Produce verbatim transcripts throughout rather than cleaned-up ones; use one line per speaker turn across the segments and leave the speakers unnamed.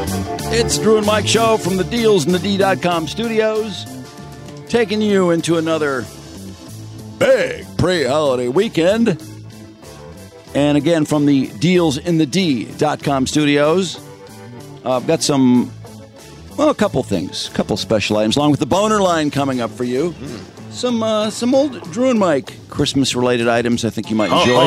It's Drew and Mike Show from the Deals and the D dot com studios, taking you into another big pre-holiday weekend. And again, from the Deals in the D dot com studios, uh, I've got some, well, a couple things, a couple special items, along with the boner line coming up for you. Mm. Some uh, some old Drew and Mike Christmas-related items I think you might enjoy.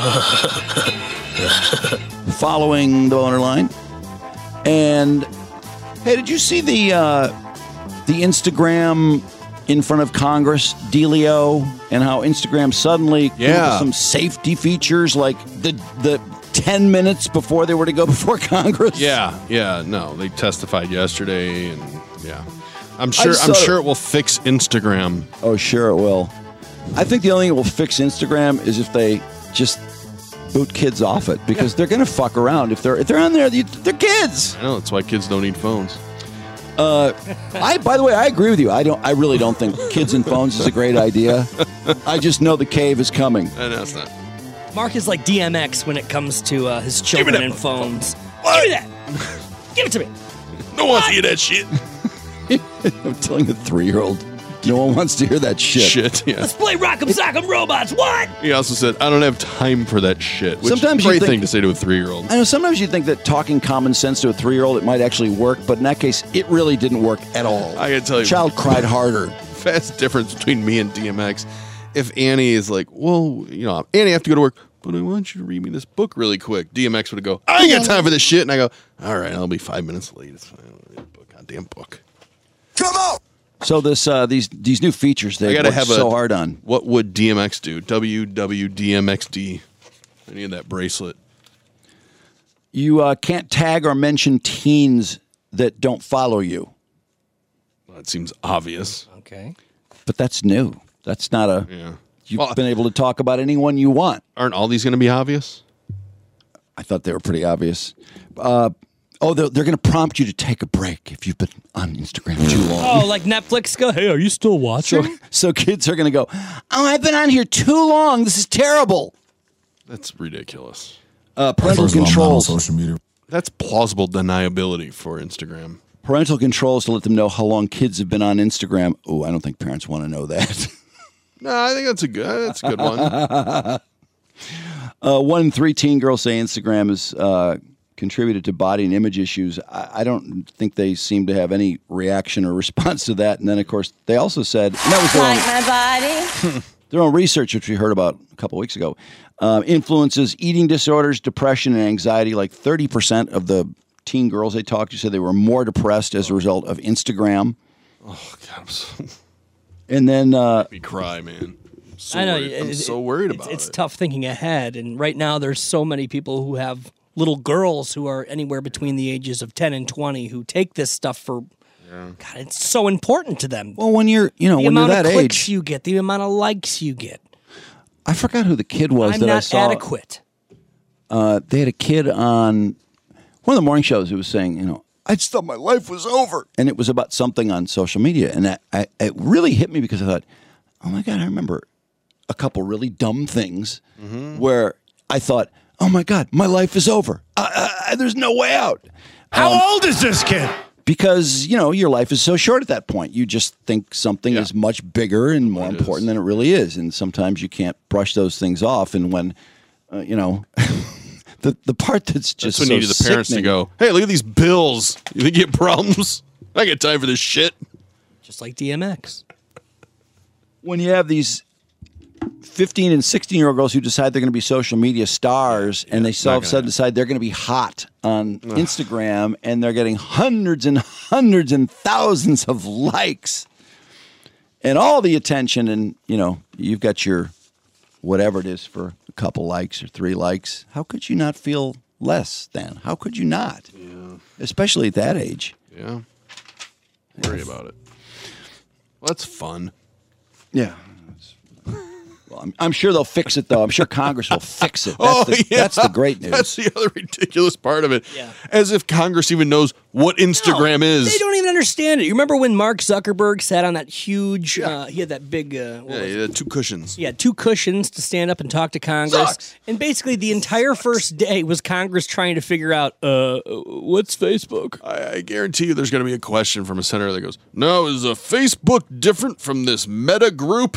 Following the boner line. And, hey, did you see the uh, the Instagram in front of Congress dealio, and how Instagram suddenly came
yeah.
up with some safety features like the the ten minutes before they were to go before Congress?
Yeah, yeah, no, they testified yesterday, and yeah, I'm sure
saw,
I'm sure it will fix Instagram.
Oh, sure it will. I think the only thing that will fix Instagram is if they just boot kids off it, because yeah. they're going to fuck around if they're if they're on there. They're kids.
I know, that's why kids don't need phones.
Uh, I, by the way, I agree with you. I don't. I really don't think kids and phones is a great idea. I just know the cave is coming.
I know it's not.
Mark is like D M X when it comes to uh, his children and phones. What? Give me that. Give it to me.
No one wants to hear that shit.
I'm telling a three-year-old. No one wants to hear that shit.
Shit, yeah.
Let's play Rock'em Sock'em Robots. What?
He also said, I don't have time for that shit. Which
sometimes
is a great
think,
thing to say to a three-year-old.
I know, sometimes you think that talking common sense to a three-year-old, it might actually work, but in that case, it really didn't work at all.
I gotta tell you.
The child cried harder.
Vast difference between me and D M X. If Annie is like, well, you know, Annie, I have to go to work, but I want you to read me this book really quick. D M X would go, I ain't got time for this shit. And I go, all right, I'll be five minutes late. It's fine. I'll read a book. Goddamn book. Come on!
So this uh, these these new features they worked have so a, hard on.
What would D M X do? W W D M X D. I need that bracelet.
You uh, can't tag or mention teens that don't follow you.
Well, that seems obvious.
Okay.
But that's new. That's not a...
Yeah.
You've
well,
been able to talk about anyone you want.
Aren't all these going to be obvious?
I thought they were pretty obvious. Uh, oh, they're, they're going to prompt you to take a break if you've been on Instagram too long.
Oh, like Netflix go, hey, are you still watching?
So, so kids are going to go, oh, I've been on here too long. This is terrible.
That's ridiculous.
Uh, parental controls.
Social media.
That's plausible deniability for Instagram.
Parental controls to let them know how long kids have been on Instagram. Oh, I don't think parents want to know that.
No, I think that's a good. That's a good one.
uh, one in three teen girls say Instagram has uh, contributed to body and image issues. I, I don't think they seem to have any reaction or response to that. And then, of course, they also said, and that was their
like
own,
my body.
their own research, which we heard about a couple weeks ago, uh, influences eating disorders, depression, and anxiety. Like thirty percent of the teen girls they talked to said they were more depressed as a result of Instagram.
Oh, God, I'm so...
And then... Uh,
me cry, man. I'm so
I know.
Worried. I'm
it,
so worried
it's,
about
it's
it.
It's tough thinking ahead. And right now, there's so many people who have little girls who are anywhere between the ages of ten and twenty who take this stuff for... Yeah. God, it's so important to them.
Well, when you're, you know,
the
when you're
amount
that
of clicks
age...
you get, the amount of likes you get.
I forgot who the kid was
I'm
that
not
I saw.
adequate.
Uh, they had a kid on one of the morning shows who was saying, you know, I just thought my life was over. And it was about something on social media. And that, I, it really hit me because I thought, oh, my God, I remember a couple really dumb things mm-hmm. where I thought, oh, my God, my life is over. Uh, uh, there's no way out.
How
um,
old is this kid?
Because, you know, your life is so short at that point. You just think something
yeah.
is much bigger and more
it
important
is.
than it really is. And sometimes you can't brush those things off. And when, uh, you know... The the part that's just
that's when
so
you need the parents
sickening.
to go, hey, look at these bills. You think you have problems? I got time for this shit.
Just like D M X.
When you have these fifteen and sixteen-year-old girls who decide they're going to be social media stars, yeah, and they all of a sudden decide they're going to be hot on Ugh. Instagram, and they're getting hundreds and hundreds and thousands of likes and all the attention, and, you know, you've got your whatever it is for a couple likes or three likes. How could you not feel less than? How could you not?
Yeah.
Especially at that age.
Yeah. Worry about it. Well, that's fun.
Yeah. Well, I'm, I'm sure they'll fix it, though. I'm sure Congress will fix it. That's,
Oh,
the,
yeah.
that's the great news.
That's the other ridiculous part of it.
Yeah.
As if Congress even knows what Instagram
No,
is.
They don't even understand it. You remember when Mark Zuckerberg sat on that huge, uh, he had that big, uh, what
Yeah,
was it?
yeah, two cushions.
He had two cushions to stand up and talk to Congress.
Sucks.
And basically the entire first day was Congress trying to figure out, uh, what's Facebook?
I, I guarantee you there's going to be a question from a senator that goes, no, is a Facebook different from this Meta group?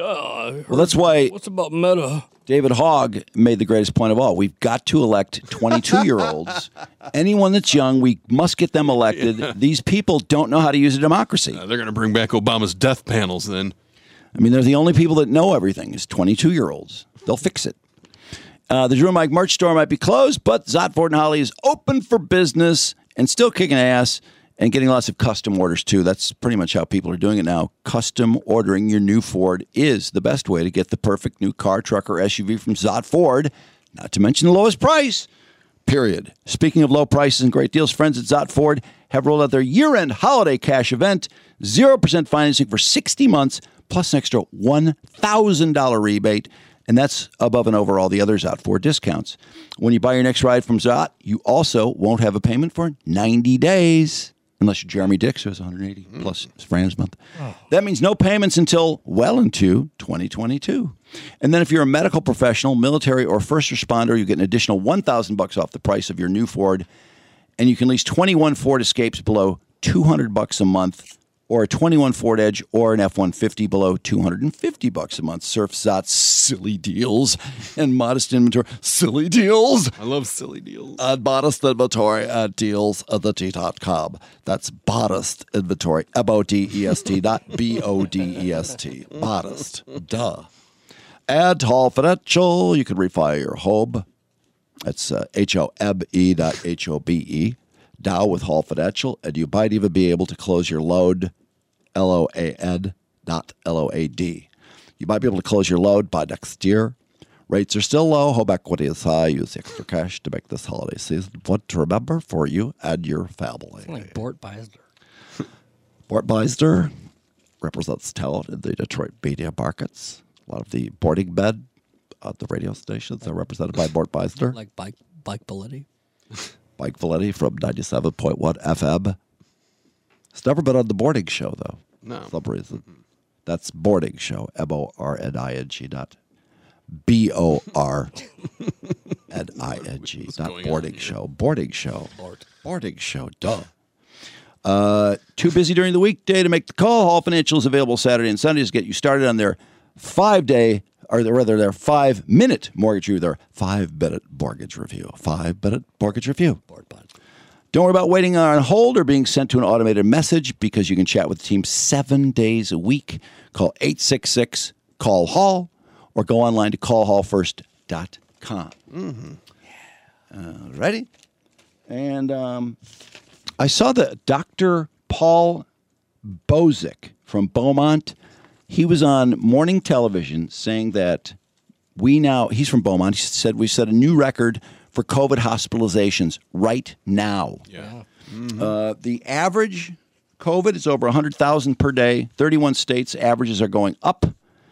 Uh,
Well, that's why
what's about Meta?
David Hogg made the greatest point of all. We've got to elect twenty-two-year-olds. Anyone that's young, we must get them elected. These people don't know how to use a democracy.
Uh, they're going to bring back Obama's death panels then.
I mean, they're the only people that know everything is twenty-two-year-olds. They'll fix it. Uh, the Drew Mike merch store might be closed, but Zott Ford and Holly is open for business and still kicking ass and getting lots of custom orders, too. That's pretty much how people are doing it now. Custom ordering your new Ford is the best way to get the perfect new car, truck, or S U V from Zott Ford, not to mention the lowest price, period. Speaking of low prices and great deals, friends at Zott Ford have rolled out their year-end holiday cash event, zero percent financing for sixty months, plus an extra one thousand dollars rebate. And that's above and over all the other Zott Ford discounts. When you buy your next ride from Zott, you also won't have a payment for ninety days. Unless you're Jeremy Dix, who has one hundred eighty plus frames a month. Oh. That means no payments until well into twenty twenty-two. And then if you're a medical professional, military, or first responder, you get an additional one thousand bucks off the price of your new Ford. And you can lease twenty-one Ford Escapes below two hundred bucks a month, or a twenty-one Ford Edge or an F one fifty below two hundred fifty bucks a month. Surf Zott's silly deals and modest inventory. Silly deals.
I love silly deals.
Uh, modest inventory at deals at the T dot com. That's modest inventory. M O D E S T, not B O D E S T. Modest. Duh. Add Hall Financial. You can refi your home. That's uh, H O M E dot H O B E. Dow with Hall Financial. And you might even be able to close your loan. L O A N, not L O A D. You might be able to close your loan by next year. Rates are still low. Home equity is high. Use extra cash to make this holiday season one to remember for you and your family.
Like Bort Beisler.
Bort Beisler represents talent in the Detroit media markets. A lot of the boarding men at the radio stations are represented by Bort Beisler.
Like Bike Bike Belletti.
Mike Valetti from ninety-seven point one F M. It's never been on the boarding show, though.
No.
For some reason. That's boarding show. M O R N I N G, not B O R N I N G.
What's
Not
going
boarding
on
show. Boarding show.
Bort.
Boarding show. Duh. Uh, too busy during the weekday to make the call. Hall Financial is available Saturday and Sundays to get you started on their five-day, or rather their five-minute mortgage review. Their five-minute mortgage review. Five-minute mortgage review.
Bort Bud.
Don't worry about waiting on hold or being sent to an automated message because you can chat with the team seven days a week. Call eight six six, call hall or go online to call hall first dot com. Mm-hmm. Uh, ready? And um, I saw that Doctor Paul Bozick from Beaumont, he was on morning television saying that we now, he's from Beaumont, he said we set a new record for COVID hospitalizations right now.
Yeah.
Mm-hmm. Uh, the average COVID is over one hundred thousand per day. thirty-one states, averages are going up.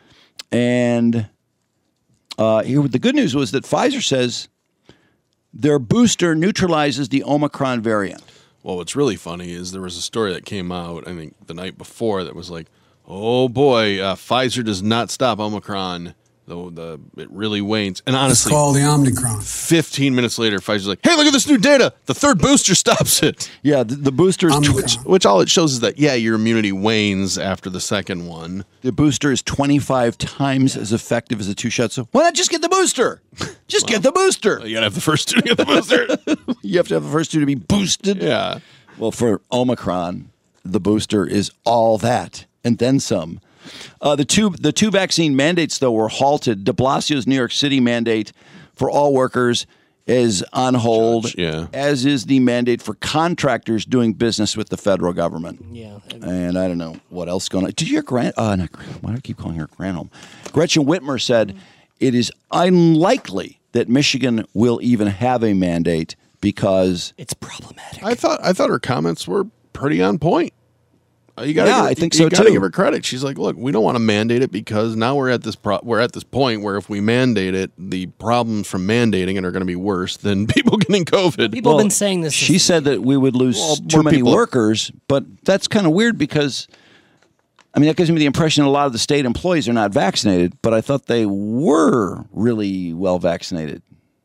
And uh, here, the good news was that Pfizer says their booster neutralizes the Omicron variant.
Well, what's really funny is there was a story that came out, I think, the night before that was like, oh boy, uh, Pfizer does not stop Omicron. Though the it really wanes. And honestly,
it's called the Omicron.
fifteen minutes later, Pfizer's like, hey, look at this new data. The third booster stops it.
Yeah, the, the booster is
Omicron.
Which, which all it shows is that, yeah, your immunity wanes after the second one.
the booster is twenty-five times as effective as a two shot. So why not just get the booster? Just get the booster.
You got to have the first two to get the booster.
You have to have the first two to be boosted.
Yeah.
Well, for Omicron, the booster is all that and then some. Uh, the two the two vaccine mandates, though, were halted. De Blasio's New York City mandate for all workers is on hold,
Judge, yeah.
as is the mandate for contractors doing business with the federal government.
Yeah.
And I don't know what else going on. Did your grand? Uh, not, why do I keep calling her Granholm? Gretchen Whitmer said it is unlikely that Michigan will even have a mandate because
It's problematic.
I thought I thought her comments were pretty on point. You gotta
Yeah,
give,
I think
you
so,
gotta
too.
give her credit. She's like, look, we don't want to mandate it because now we're at this pro- we're at this point where if we mandate it, the problems from mandating it are going to be worse than people getting COVID.
People have been saying this.
She said that we would lose
Well,
too
more
many
people-
workers, but that's kind of weird because, I mean, that gives me the impression a lot of the state employees are not vaccinated, but I thought they were really well vaccinated.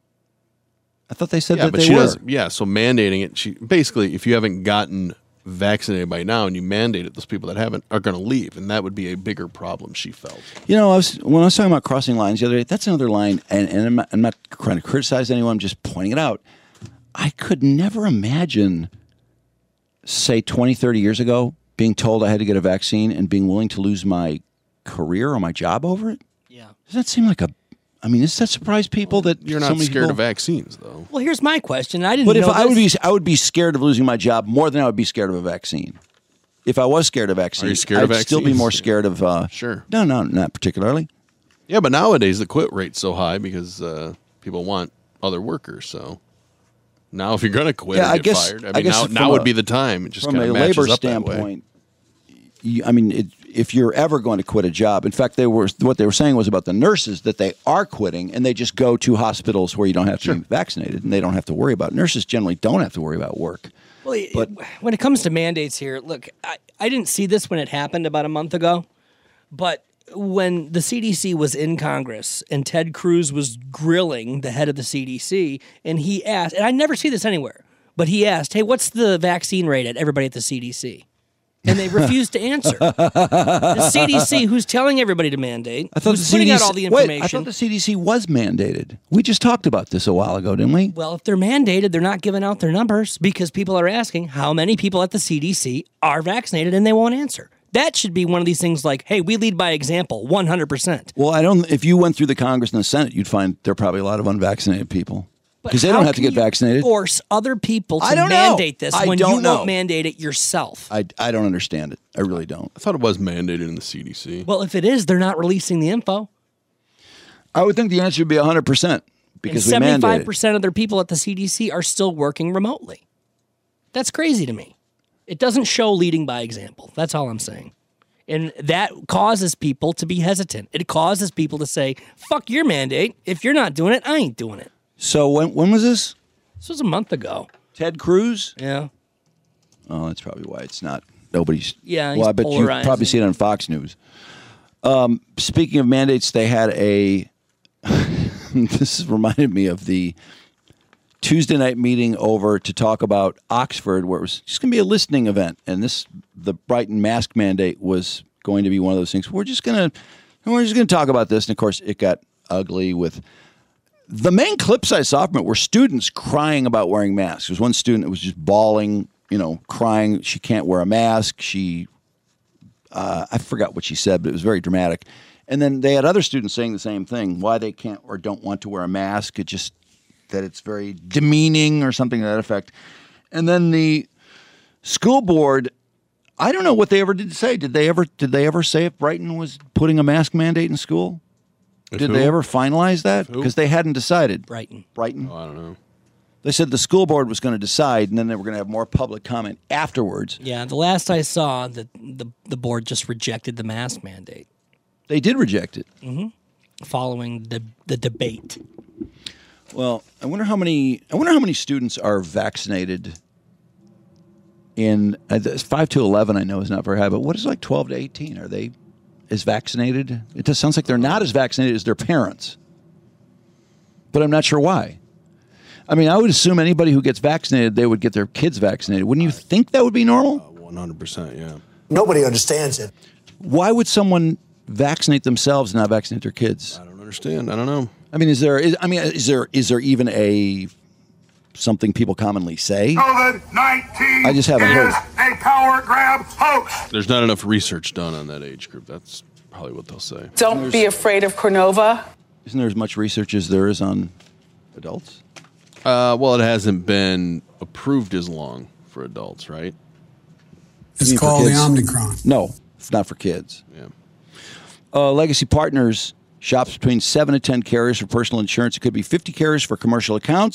I thought they said
Yeah,
that
but
they
she
were.
does. Yeah, so mandating it, she basically, if you haven't gotten vaccinated by now and you mandate it, those people that haven't are going to leave, and that would be a bigger problem. She felt.
You know, I was, when I was talking about crossing lines the other day, that's another line, and, and I'm, not, I'm not trying to criticize anyone, I'm just pointing it out. I could never imagine, say, twenty, thirty years ago, being told I had to get a vaccine and being willing to lose my career or my job over it.
Yeah.
Does that seem like a, I mean, does that surprise people that
You're
so
not
many
scared
people,
of vaccines, though.
Well, here's my question. I didn't
But if
know
I would be,
this.
I would be scared of losing my job more than I would be scared of a vaccine. If I was scared of vaccines,
Are you scared
I'd
of
still be
vaccines?
more scared of. Uh,
Sure.
No, no, not particularly.
Yeah, but nowadays the quit rate's so high because uh, people want other workers. So now, if you're going to quit
Yeah,
or
I
get
guess-
fired, I
I
mean,
guess
now,
from
now
a-
would be the time. It just
From
kind
a
of matches
labor
up that way.
standpoint, you, I mean, it, if you're ever going to quit a job, in fact, they were what they were saying was about the nurses that they are quitting, and they just go to hospitals where you don't have to be vaccinated, and they don't have to worry about. Nurses generally don't have to worry about work.
Well, it-
But-
when it comes to mandates here, look, I, I didn't see this when it happened about a month ago, but when the C D C was in Congress and Ted Cruz was grilling the head of the C D C, and he asked, and I never see this anywhere, but he asked, hey, what's the vaccine rate at everybody at the C D C? And they refused to answer. The C D C, who's telling everybody to mandate,
I thought
who's
the
putting
C D C,
out all the
wait,
information.
I thought the C D C was mandated. We just talked about this a while ago, didn't we?
Well, if they're mandated, they're not giving out their numbers because people are asking how many people at the C D C are vaccinated and they won't answer. That should be one of these things like, hey, we lead by example, one hundred percent.
Well, I don't. If you went through the Congress and the Senate, you'd find there are probably a lot of unvaccinated people because they
how
don't have to
can
get
you
vaccinated.
Force other people to
I don't know.
mandate this
I
when
don't
you
know.
won't mandate it yourself.
I, I don't understand it. I really don't.
I thought it was mandated in the C D C.
Well, if it is, they're not releasing the info.
I would think the answer would be one hundred percent because
and
we mandate
seventy-five
it.
percent of their people at the C D C are still working remotely. That's crazy to me. It doesn't show leading by example. That's all I'm saying. And that causes people to be hesitant. It causes people to say, fuck your mandate. If you're not doing it, I ain't doing it.
So when when was this?
This was a month ago.
Ted Cruz?
Yeah.
Oh, that's probably why it's not. Nobody's.
Yeah,
Well,
he's
I bet you
polarizing.
probably see it on Fox News. Um, speaking of mandates, they had a. This reminded me of the Tuesday night meeting over to talk about Oxford, where it was just going to be a listening event, and this the Brighton mask mandate was going to be one of those things. We're just going to we're just going to talk about this, and of course, it got ugly with. The main clips I saw from it were students crying about wearing masks. There was one student that was just bawling, you know, crying. She can't wear a mask. She, uh, I forgot what she said, but it was very dramatic. And then they had other students saying the same thing, why they can't or don't want to wear a mask. It just, that it's very demeaning or something to that effect. And then the school board, I don't know what they ever did say. Did they ever, did they ever say if Brighton was putting a mask mandate in school? Did
who?
they ever finalize that?
who?
Because they hadn't decided.
Brighton.
Brighton.
Oh, I don't know.
They said the school board was going to decide, and then they were going to have more public comment afterwards.
Yeah, the last I saw, the, the, the board just rejected the mask mandate
They did reject it.
following the, the debate.
Well, I wonder how many. I wonder how many students are vaccinated. In uh, five to eleven, I know is not very high, but what is like twelve to eighteen? Are they as vaccinated? It just sounds like they're not as vaccinated as their parents. But I'm not sure why. I mean, I would assume anybody who gets vaccinated, they would get their kids vaccinated. Wouldn't you think that would be normal?
one hundred percent, yeah.
Nobody understands it.
Why would someone vaccinate themselves and not vaccinate their kids?
I don't understand. I don't know.
I mean, is there? Is, I mean, is there? Is there even a something people commonly say?
COVID nineteen
I just haven't
is
heard.
a power grab hoax.
There's not enough research done on that age group. That's probably what they'll say.
Don't be afraid of Cornova.
Isn't there as much research as there is on adults?
Uh, well, it hasn't been approved as long for adults, right?
You mean
It's
for
called the
kids?
Omicron.
No, it's not for kids.
Yeah.
Uh, Legacy Partners shops between seven to ten carriers for personal insurance. It could be fifty carriers for commercial accounts,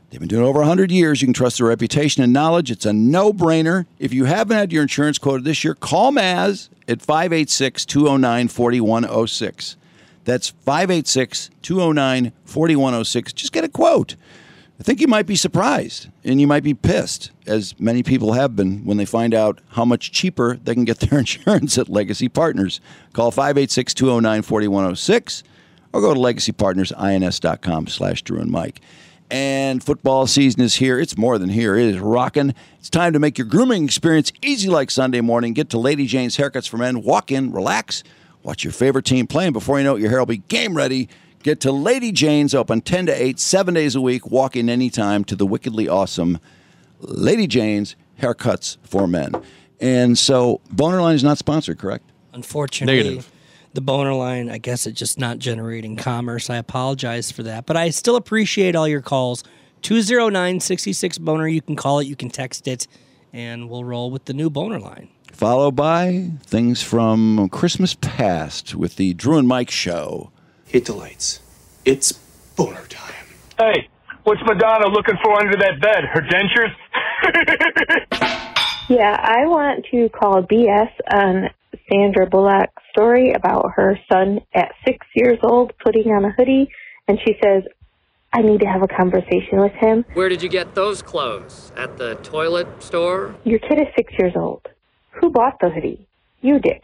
They've been doing it over one hundred years. You can trust their reputation and knowledge. It's a no-brainer. If you haven't had your insurance quoted this year, call Maz at five eight six, two oh nine, four one oh six. That's five eight six, two oh nine, four one oh six. Just get a quote. I think you might be surprised, and you might be pissed, as many people have been when they find out how much cheaper they can get their insurance at Legacy Partners. Call five eight six, two oh nine, four one oh six or go to legacy partners ins dot com slash Drew and Mike. And football season is here. It's more than here. It is rocking. It's time to make your grooming experience easy like Sunday morning. Get to Lady Jane's Haircuts for Men. Walk in, relax, watch your favorite team play, and before you know it, your hair will be game ready. Get to Lady Jane's, open ten to eight, seven days a week. Walk in anytime to the wickedly awesome Lady Jane's Haircuts for Men. And so Boner Line is not sponsored, correct?
Unfortunately.
Negative.
The Boner Line, I guess it's just not generating commerce. I apologize for that. But I still appreciate all your calls. two oh nine, six six, Boner. You can call it, you can text it, and we'll roll with the new Boner Line.
Followed by things from Christmas past with the Drew and Mike Show.
Hit the lights. It's boner time.
Hey, what's Madonna looking for under that bed? Her dentures?
Yeah, I want to call B S on Sandra Bullock's story about her son at six years old putting on a hoodie, and she says, I need to have a conversation with him.
Where did you get those clothes? At the toilet store?
Your kid is six years old. Who bought the hoodie? You did.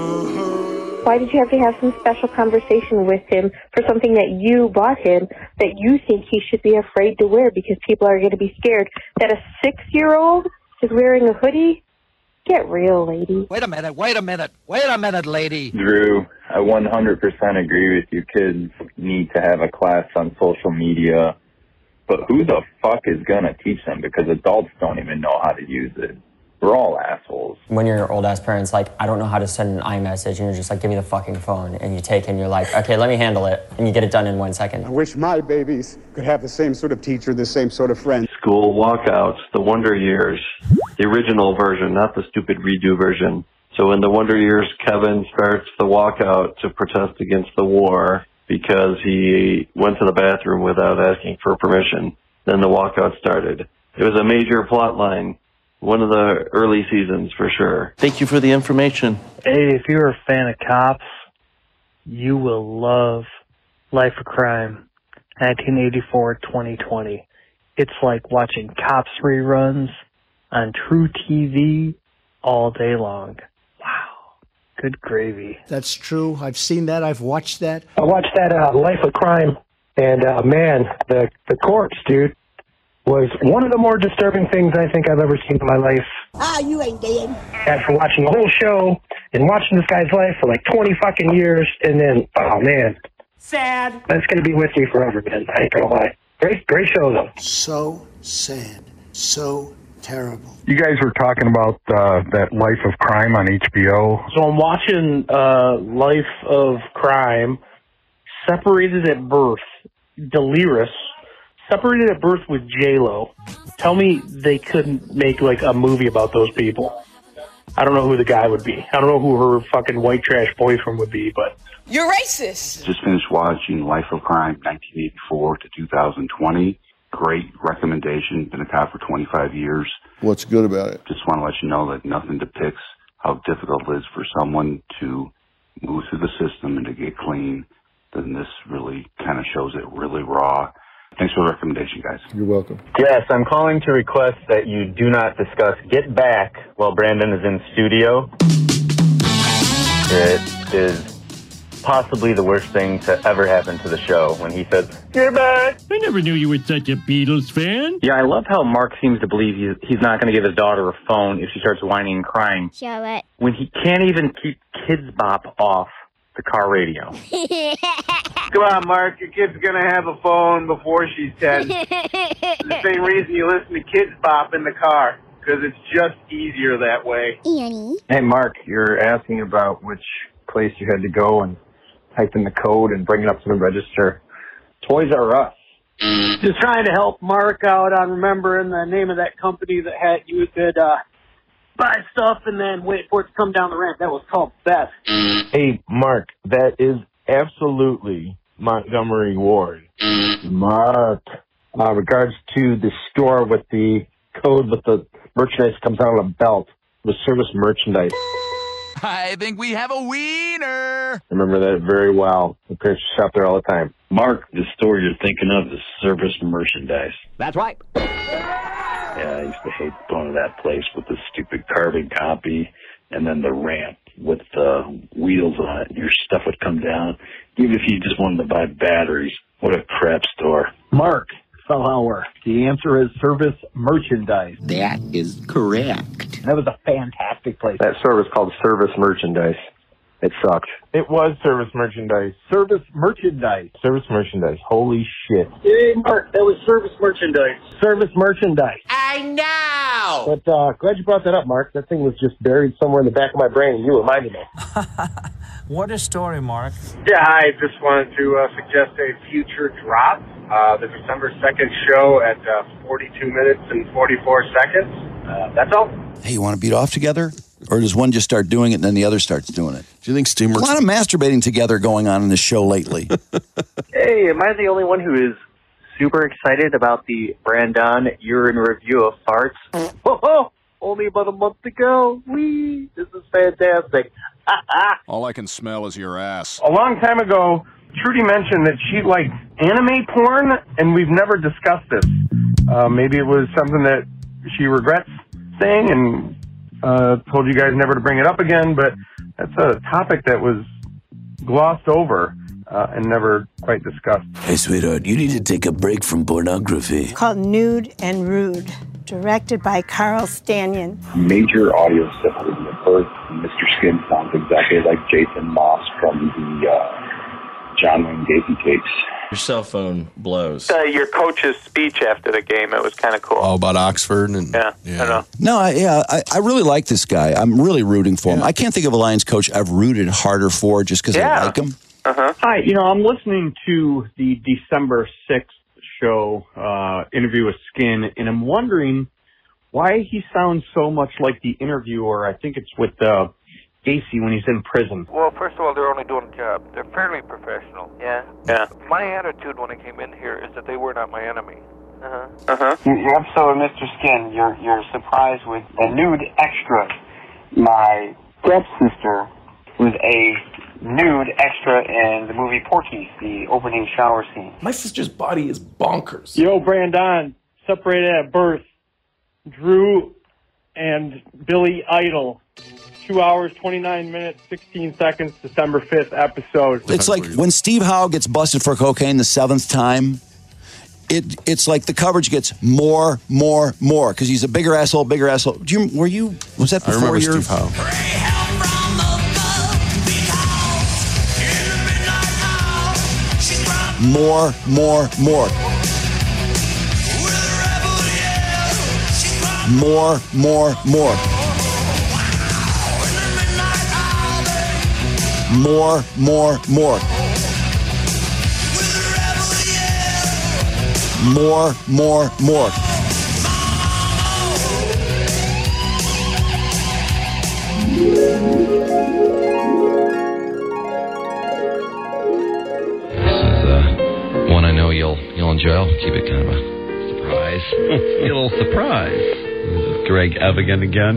Why did you have to have some special conversation with him for something that you bought him that you think he should be afraid to wear because people are going to be scared that a six-year-old is wearing a hoodie? Get real, lady.
Wait a minute, wait a minute, wait a minute, lady.
Drew, I one hundred percent agree with you. Kids need to have a class on social media, but who the fuck is going to teach them? Because adults don't even know how to use it. We're all assholes.
When you're your old-ass parents, like, I don't know how to send an iMessage, and you're just like, give me the fucking phone, and you take it, and you're like, okay, let me handle it, and you get it done in one second.
I wish my babies could have the same sort of teacher, the same sort of friend.
School walkouts, the Wonder Years, the original version, not the stupid redo version. So in the Wonder Years, Kevin starts the walkout to protest against the war because he went to the bathroom without asking for permission. Then the walkout started. It was a major plot line. One of the early seasons, for sure.
Thank you for the information.
Hey, if you're a fan of Cops, you will love Life of Crime, nineteen eighty-four to twenty twenty. It's like watching Cops reruns on True T V all day long. Wow. Good gravy.
That's true. I've seen that. I've watched that.
I watched that uh, Life of Crime, and uh, man, the, the corpse, dude, was one of the more disturbing things I think I've ever seen in my life.
Ah, you ain't dead.
After watching the whole show and watching this guy's life for like twenty fucking years, and then, oh man.
Sad.
That's going to be with me forever, man. I ain't going to lie. Great, great show, though.
So sad. So terrible.
You guys were talking about uh, that Life of Crime on H B O.
So I'm watching uh, Life of Crime, separated at birth, Delirious. Separated at birth with J-Lo. Tell me they couldn't make like a movie about those people. I don't know who the guy would be. I don't know who her fucking white trash boyfriend would be, but...
You're racist!
Just finished watching Life of Crime, nineteen eighty-four to two thousand twenty. Great recommendation. Been a cop for twenty-five years.
What's good about it?
Just want to let you know that nothing depicts how difficult it is for someone to move through the system and to get clean. Then this really kind of shows it really raw. Thanks for the recommendation, guys.
You're welcome.
Yes, I'm calling to request that you do not discuss Get Back while Brandon is in studio. It is possibly the worst thing to ever happen to the show when he says, Get back!
I never knew you were such a Beatles fan.
Yeah, I love how Mark seems to believe he's, he's not going to give his daughter a phone if she starts whining and crying.
Show it.
When he can't even keep Kids Bop off the car radio.
Come on, Mark. Your kid's going to have a phone before she's ten. The same reason you listen to Kids Bop in the car, because it's just easier that way.
Annie.
Hey, Mark, you're asking about which place you had to go and type in the code and bring it up to the register. Toys R Us.
Just trying to help Mark out on remembering the name of that company that had you could uh, buy stuff and then wait for it to come down the ramp. That was called Best.
Hey, Mark, that is absolutely Montgomery Ward.
Mark,
uh, regards to the store with the code with the merchandise comes out on a belt, the service merchandise.
I think we have a wiener.
I remember that very well. The parents shop there all the time.
Mark, the store you're thinking of is Service Merchandise.
That's right.
Yeah, I used to hate going to that place with the stupid carbon copy and then the ramp with the wheels on it. Your stuff would come down. Even if you just wanted to buy batteries, what a crap store.
Mark Fellhauer, the answer is Service Merchandise.
That is correct.
That was a fantastic place.
That store was called Service Merchandise. It sucked.
It was Service Merchandise. Service Merchandise. Service Merchandise. Holy shit. Hey, Mark, that was Service Merchandise. Service Merchandise.
I know!
But uh, glad you brought that up, Mark. That thing was just buried somewhere in the back of my brain, and you reminded me.
What a story, Mark.
Yeah, I just wanted to uh, suggest a future drop. Uh, the December second show at uh, forty-two minutes and forty-four seconds. Uh, that's all.
Hey, you want to beat off together? Or does one just start doing it and then the other starts doing it?
Do you think Steam works?
A lot of masturbating together going on in this show lately.
Hey, am I the only one who is super excited about the Brandon urine review of farts? Oh, oh, only about a month ago. Whee! This is fantastic.
All I can smell is your ass.
A long time ago, Trudy mentioned that she liked anime porn, and we've never discussed this. Uh, maybe it was something that she regrets saying and uh, told you guys never to bring it up again, but that's a topic that was glossed over uh, and never quite discussed.
Hey, sweetheart, you need to take a break from pornography.
Called Nude and Rude, directed by Carl Stanion.
Major audio symptoms at birth. Mister Skin sounds exactly like Jason Moss from the uh, John Wayne Gacy tapes.
Your cell phone blows.
Uh, your coach's speech after the game, it was kind of cool.
All about Oxford and
yeah, yeah. I don't know.
No, I, yeah, I, I really like this guy. I'm really rooting for him.
Yeah.
I can't think of a Lions coach I've rooted harder for just because
yeah.
I like him.
Uh-huh.
Hi, you know, I'm listening to the December sixth show, uh, interview with Skin, and I'm wondering why he sounds so much like the interviewer. I think it's with uh, Gacy when he's in prison.
Well, first of all, they're only doing a job. They're fairly professional.
Yeah. Yeah.
My attitude when I came in here is that they were not my enemy.
Uh-huh. Uh-huh.
Your episode of Mister Skin, you're, you're surprised with a nude extra. My stepsister was a nude extra in the movie Porky's, the opening shower scene.
My sister's body is bonkers.
Yo, Brandon, separated at birth. Drew and Billy Idol. Two hours, twenty-nine minutes, sixteen seconds, December fifth episode.
It's like when Steve Howe gets busted for cocaine the seventh time, it it's like the coverage gets more, more, more because he's a bigger asshole, bigger asshole. Do you, were you, was that before
I remember
your...
Steve Howe.
More, more, more. More, more, more. More, more, more. More, more, more.
One I know you'll you'll enjoy. I'll keep it kind of a surprise. A little surprise. This is Greg Evigan again.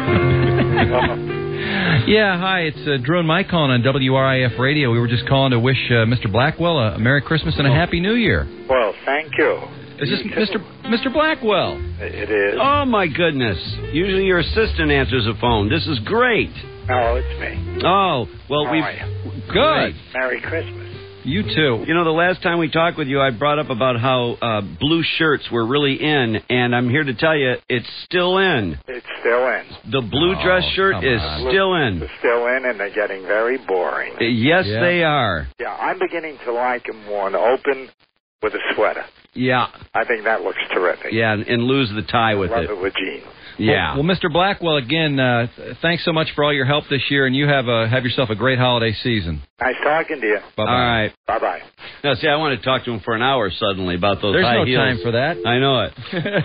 Yeah, hi, it's uh, Drew and Mike calling on W R I F Radio. We were just calling to wish uh, Mister Blackwell a, a Merry Christmas and a Happy New Year.
Well, thank you.
Is this Mister Mister Blackwell?
It is.
Oh, my goodness. Usually your assistant answers the phone. This is great.
No, it's me.
Oh, well,
How
we've...
are you?
Good.
Merry Christmas.
You too.
You know, the last time we talked with you, I brought up about how uh, blue shirts were really in, and I'm here to tell you it's still in.
It's still in.
The blue
Oh,
dress shirt
come
is
on.
still in.
It's still in, and they're getting very boring.
Uh, Yes,
Yeah.
they are.
Yeah, I'm beginning to like them worn open with a sweater.
Yeah,
I think that looks terrific.
yeah, and, and lose the tie with
Love
it.
it with jeans.
Yeah.
Well, well, Mister Blackwell, again, uh, th- thanks so much for all your help this year, and you have a, have yourself a great holiday season.
Nice talking to you.
Bye-bye.
All right.
Bye-bye.
Now, see, I want to talk to him for an hour suddenly about those
There's
high
no
heels.
time for that.
I know it.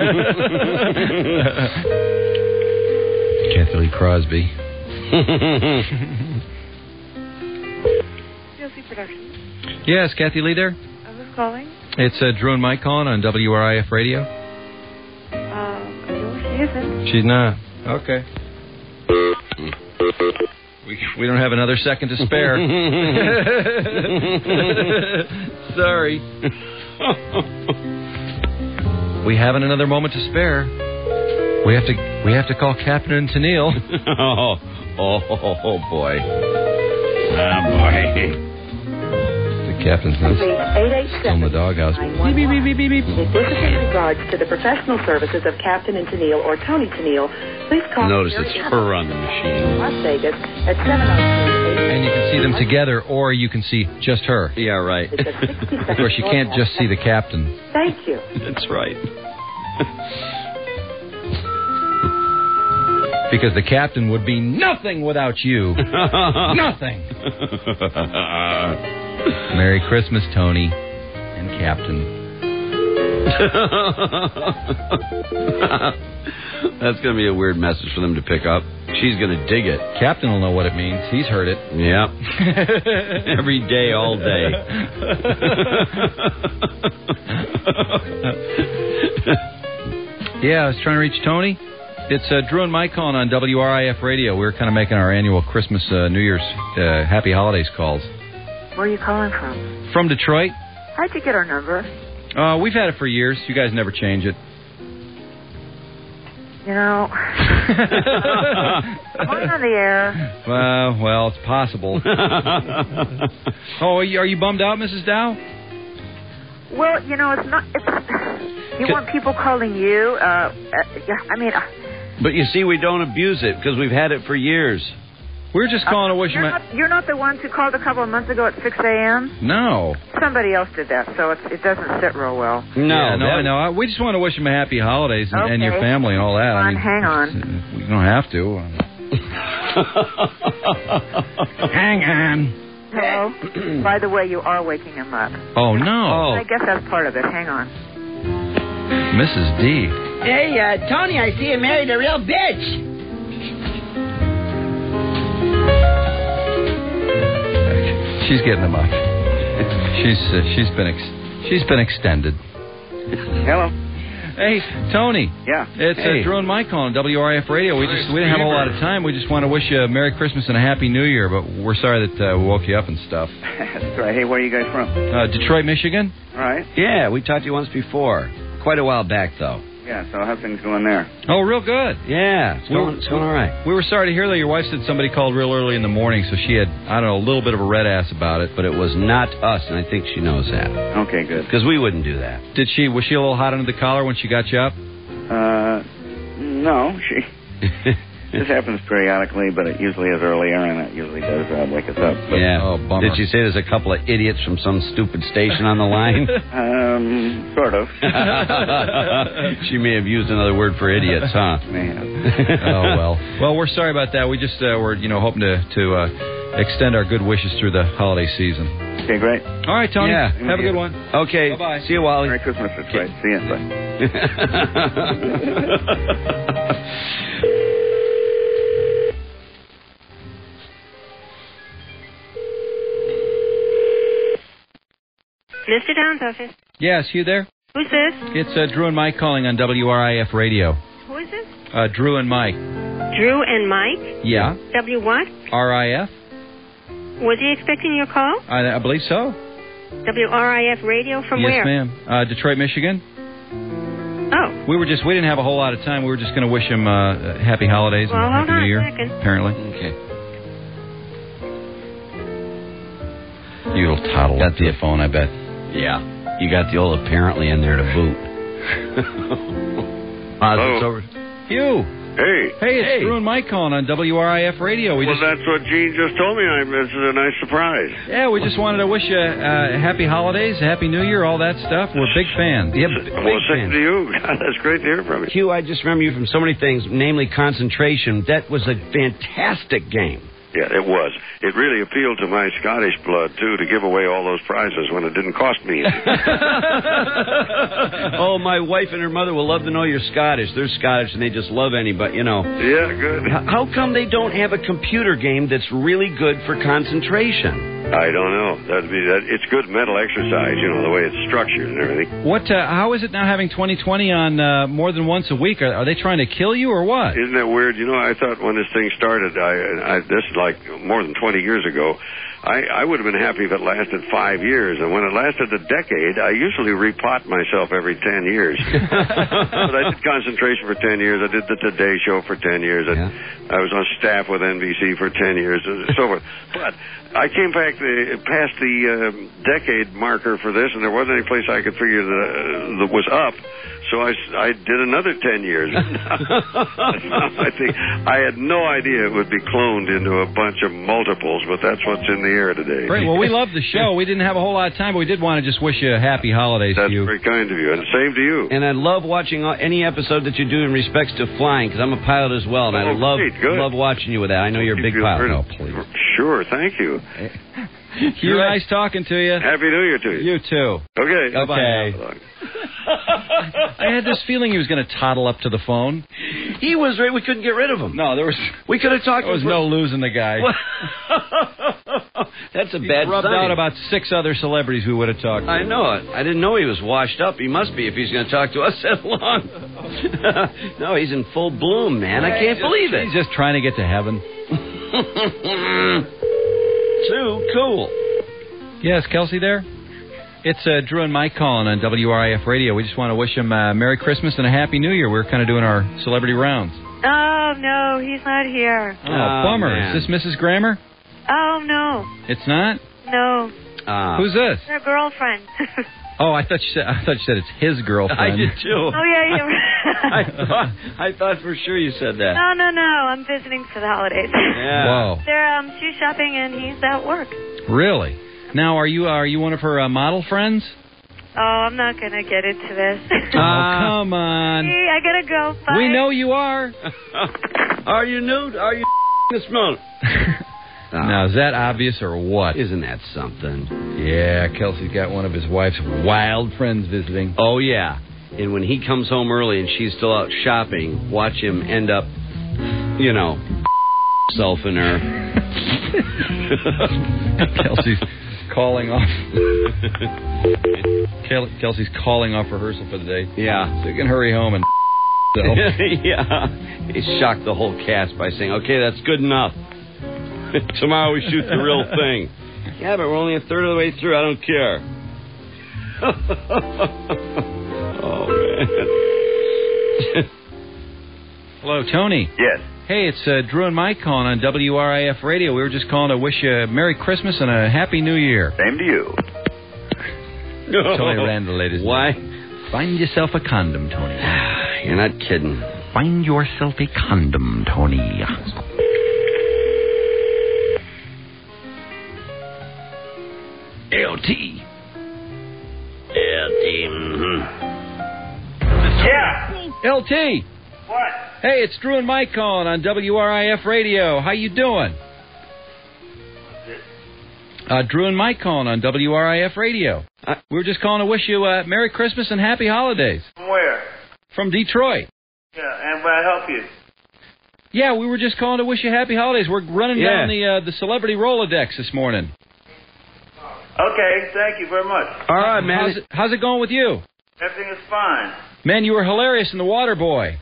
Kathy Lee Crosby.
Josie Productions.
Yes, Kathy Lee there?
I was calling.
It's uh, Drew and Mike calling on W R I F Radio.
Uh, no, she isn't.
She's not. Okay. We we don't have another second to spare. Sorry. We haven't another moment to spare. We have to we have to call Captain Tennille.
oh, oh, oh, oh, boy. Oh, boy.
The captain's not still in the doghouse.
Beep, beep, beep, beep, beep, beep. If this is in regards to the professional services of Captain and Tennille or Tony Tennille, please call
Notice it's her on the machine.
Las Vegas at seven oh two.
And you can see them together, or you can see just her.
Yeah, right.
Of course, you can't just see the captain.
Thank you.
That's right.
Because the captain would be nothing without you. Nothing. Merry Christmas, Tony and Captain.
That's going to be a weird message for them to pick up. She's going to dig it.
Captain will know what it means. He's heard it.
Yeah. Every day, all day.
Yeah, I was trying to reach Tony. It's uh, Drew and Mike calling on W R I F Radio. We were kind of making our annual Christmas, uh, New Year's, uh, Happy Holidays calls.
Where are you calling from?
From Detroit.
How'd you get our number?
Uh, we've had it for years. You guys never change it.
You know, I'm on the air.
Uh, well, it's possible. Oh, are you, are you bummed out, Missus Dow?
Well, you know, it's not. It's, you want people calling you? Uh, uh, yeah, I mean. Uh,
But you see, we don't abuse it because we've had it for years.
We're just calling to wish
you're
you.
Not, you're not the ones who called a couple of months ago at six a.m.?
No.
Somebody else did that, so it's, it doesn't sit real well.
No, yeah, no, I know. We just want to wish them a happy holidays and,
okay.
and your family and all that.
Hang on,
I mean,
hang on.
We don't have to. Hang on.
Hello? By the way, you are waking him up.
Oh, no.
I guess that's part of it. Hang on.
Missus D.
Hey, uh, Tony, I see you married a real bitch.
She's getting them up. She's uh, she's been ex- she's been extended.
Hello.
Hey, Tony.
Yeah.
It's
hey.
uh, Drew and Mike on W R I F Radio. We just we didn't have a whole lot of time. We just want to wish you a Merry Christmas and a Happy New Year. But we're sorry that uh, we woke you up and stuff.
That's right. Hey, where are you guys from?
Uh, Detroit, Michigan.
All right.
Yeah, we talked to you once before. Quite a while back, though.
Yeah, so how's things going there?
Oh, real good.
Yeah, it's going, it's going all right.
We were sorry to hear that your wife said somebody called real early in the morning, so she had, I don't know, a little bit of a red ass about it.
But it was not us, and I think she knows that.
Okay, good.
Because we wouldn't do that.
Did she, was she a little hot under the collar when she got you up?
Uh, no, she... This happens periodically, but it usually is earlier, and it usually does uh, wake us up. But,
yeah.
Oh, bummer.
Did you say there's a couple of idiots from some stupid station on the line?
um, sort of.
She may have used another word for idiots, huh?
Man.
Oh, well. Well, we're sorry about that. We just uh, were, you know, hoping to, to uh, extend our good wishes through the holiday season.
Okay, great.
All right, Tony.
Yeah.
Have a good one.
Okay.
Bye-bye.
See you, Wally.
Merry Christmas. That's right. See you. Bye.
Mister Down's office.
Yes, you there?
Who's this?
It's uh, Drew and Mike calling on W R I F Radio.
Who is this?
Uh, Drew and Mike.
Drew and Mike?
Yeah.
W what?
R I F.
Was he expecting your call?
I, I believe so.
W R I F Radio from
yes,
where?
Yes, ma'am. Uh, Detroit, Michigan.
Oh.
We were just, we didn't have a whole lot of time. We were just going to wish him uh, happy holidays
well,
and
hold
happy
on
New Year,
a second.
apparently.
Okay.
You little toddle.
Got the phone, I bet. Yeah. You got the old apparently in there to boot. Oz, it's over.
You.
Hey.
Hey, it's
hey.
Drew and Mike calling on W R I F Radio. We
well,
just,
that's what Gene just told me. I, this is a nice surprise.
Yeah, we just wanted to wish you uh, happy holidays, happy New Year, all that stuff. We're big fans.
Yeah,
big
well,
same to you. God, that's great to hear from you.
Hugh, I just remember you from so many things, namely concentration. That was a fantastic game.
Yeah, it was. It really appealed to my Scottish blood, too, to give away all those prizes when it didn't cost me anything.
Oh, my wife and her mother will love to know you're Scottish. They're Scottish, and they just love anybody, you know.
Yeah, good.
H- How come they don't have a computer game that's really good for concentration?
I don't know. That'd be that. It's good mental exercise, you know, the way it's structured and everything.
What? Uh, how is it now having twenty twenty on uh, more than once a week? Are, are they trying to kill you or what?
Isn't that weird? You know, I thought when this thing started, I, I this is like more than twenty years ago, I, I would have been happy if it lasted five years. And when it lasted a decade, I usually repot myself every ten years. But I did concentration for ten years. I did the Today Show for ten years. I, yeah. I was on staff with N B C for ten years, and so forth. But I came back the, past the uh, decade marker for this, and there wasn't any place I could figure that, uh, that was up. So I, I did another ten years. I think I had no idea it would be cloned into a bunch of multiples, but that's what's in the air today.
Great. Well, we love the show. We didn't have a whole lot of time, but we did want to just wish you a happy holidays
that's
to you.
That's very kind of you, and same to you.
And I love watching any episode that you do in respects to flying, because I'm a pilot as well, and
oh,
I love
great, good.
love watching you with that. I know you're a big pilot.
Oh,
please.
Sure, thank you.
You're nice talking to you.
Happy New Year to you.
You too.
Okay.
Okay. I had this feeling he was going to toddle up to the phone.
He was right. We couldn't get rid of him.
No, there was.
We could have talked.
There was
for...
no losing the guy.
That's a
he
bad
rubbed
sign.
out about six other celebrities we would have talked to.
I know it. I didn't know he was washed up. He must be if he's going to talk to us that long. No, he's in full bloom, man. I can't
just,
believe it.
He's just trying to get to heaven.
Too cool.
Yes, Kelsey there? It's uh, Drew and Mike calling on W R I F Radio. We just want to wish him uh, Merry Christmas and a Happy New Year. We're kind of doing our celebrity rounds.
Oh, no, he's not here.
Oh, oh bummer.
Man.
Uh,
Is this Missus Grammer?
Oh, no.
It's not?
No.
Uh,
Who's this?
Her girlfriend.
Oh, I thought you said I thought you said it's his girlfriend.
I did too.
Oh yeah, you.
I thought I thought for sure you said that.
No, no, no. I'm visiting for the holidays.
Yeah.
Whoa.
They're um shoe shopping and he's at work.
Really? Now, are you are you one of her uh, model friends?
Oh, I'm not gonna get into this.
Oh, come on.
Hey, I gotta go. Bye.
We know you are.
Are you nude? Are you this month?
Oh. Now, is that obvious or what?
Isn't that something?
Yeah, Kelsey's got one of his wife's wild friends visiting.
Oh, yeah. And when he comes home early and she's still out shopping, watch him end up, you know, self in her.
Kelsey's calling off. Kelsey's calling off rehearsal for the day.
Yeah.
So you can hurry home and
yeah. He shocked the whole cast by saying, okay, that's good enough. Tomorrow we shoot the real thing. Yeah, but we're only a third of the way through. I don't care. Oh, man.
Hello, Tony.
Yes.
Hey, it's uh, Drew and Mike calling on W R I F Radio. We were just calling to wish you a Merry Christmas and a Happy New Year.
Same to you.
Tony Randall, ladies.
Why?
Find yourself a condom, Tony.
You're not kidding.
Find yourself a condom, Tony. L T.
L T. Mm-hmm.
Yeah.
L T.
What?
Hey, it's Drew and Mike calling on W R I F Radio. How you doing? Uh, Drew and Mike calling on W R I F Radio. Uh, we were just calling to wish you uh, Merry Christmas and Happy Holidays.
From where?
From Detroit.
Yeah, and will I help you?
Yeah, we were just calling to wish you Happy Holidays. We're running
yeah.
down the uh, the celebrity Rolodex this morning.
Okay, thank you very much.
All right, man.
How's it, how's it going with you?
Everything is fine.
Man, you were hilarious in The Water Boy.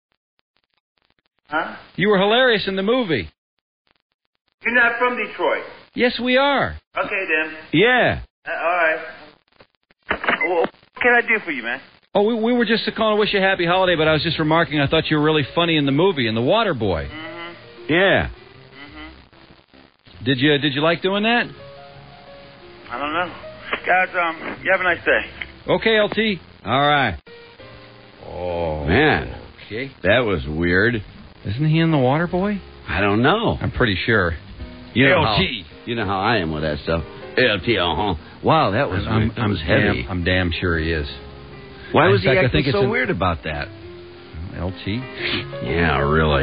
Huh?
You were hilarious in the movie.
You're not from Detroit.
Yes, we are.
Okay, then.
Yeah.
Uh, all right. Well, what can I do for you, man?
Oh, we, we were just calling to wish you a happy holiday, but I was just remarking I thought you were really funny in the movie, in The Water Boy.
Mm-hmm.
Yeah.
Mm-hmm.
Did you Did you like doing that?
I don't know. Guys, um, you have a nice day.
Okay, L T.
All right.
Oh.
Man.
Okay.
That was weird.
Isn't he in The Water Boy?
I don't know.
I'm pretty sure.
You know
L T.
How, you know how I am with that stuff. L T, uh-huh. Wow, that was,
I'm,
that
I'm
was heavy.
Damn, I'm damn sure he is.
Why was
in fact,
he
I
acting
think
so
in...
weird about that?
L T?
Yeah, really.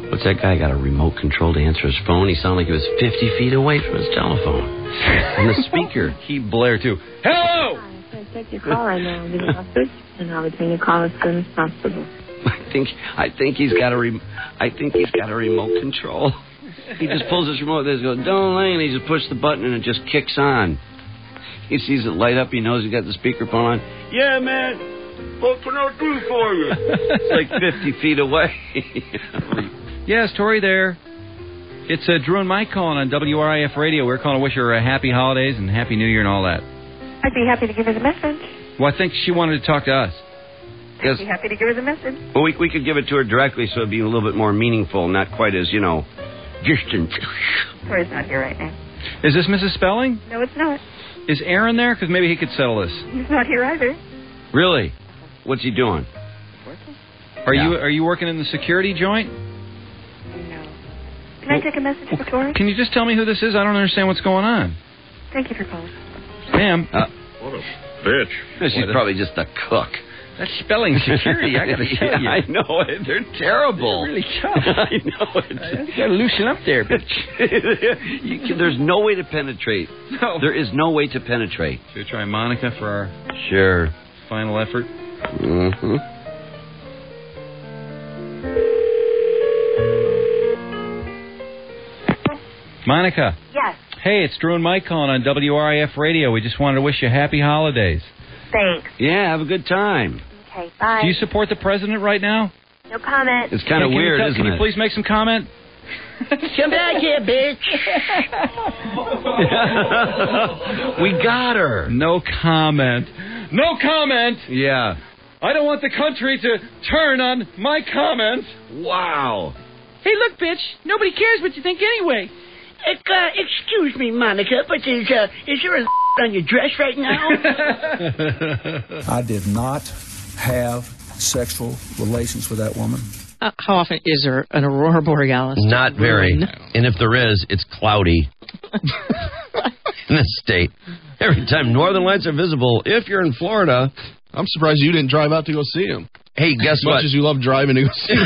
What's that guy got a remote control to answer his phone? He sounded like he was fifty feet away from his telephone. And the speaker, he blared too. Hello!
I take your call right now. Leave a message, and I'll return your call as soon as possible.
I think I think he's got a re- I think he's got a remote control. He just pulls his remote. There's go don't lane. He just pushes the button and it just kicks on. He sees it light up. He knows he got the speakerphone on. Yeah, man. What can I do for you? It's like fifty feet away.
Yes, Tori there. It's uh, Drew and Mike calling on W R I F Radio. We're calling to wish her uh, happy holidays and happy New Year and all that.
I'd be happy to give her the message.
Well, I think she wanted to talk to us.
I'd
Yes.
be happy to give her the message.
Well, we we could give it to her directly, so it'd be a little bit more meaningful, not quite as you know, distant.
Tori's not here right now.
Is this Missus Spelling?
No, it's not.
Is Aaron there? Because maybe he could settle this.
He's not here either.
Really? What's he doing?
Are
Yeah.
you are you working in the security joint?
No. Can I take a message for Tori?
Can you just tell me who this is? I don't understand what's going on.
Thank you for calling.
Ma'am.
Uh,
what a
bitch. She's probably just a cook.
That's Spelling security. I got to tell
Yeah,
you.
I know it. They're terrible.
They're really tough.
I know it.
You got to loosen up there, bitch.
you can, there's no way to penetrate.
No.
There is no way to penetrate.
Should we try Monica for our
Sure.
final effort?
Mm-hmm.
Monica.
Yes.
Hey, it's Drew and Mike calling on W R I F Radio. We just wanted to wish you happy holidays.
Thanks.
Yeah, have a good time.
Okay, bye.
Do you support the president right now?
No comment.
It's kind of
Can you
weird,
tell-
isn't
Can you
it?
please make some comment?
Come back here, bitch.
We got her.
No comment. No comment.
Yeah.
I don't want the country to turn on my comments.
Wow.
Hey, look, bitch. Nobody cares what you think anyway. Uh, excuse me, Monica, but is, uh, is there a on your dress right now?
I did not have sexual relations with that woman.
Uh, how often is there an aurora borealis?
Not very. And if there is, it's cloudy in this state. Every time northern lights are visible, if you're in Florida.
I'm surprised you didn't drive out to go see him.
Hey, guess
as
what?
Much as you love driving to go see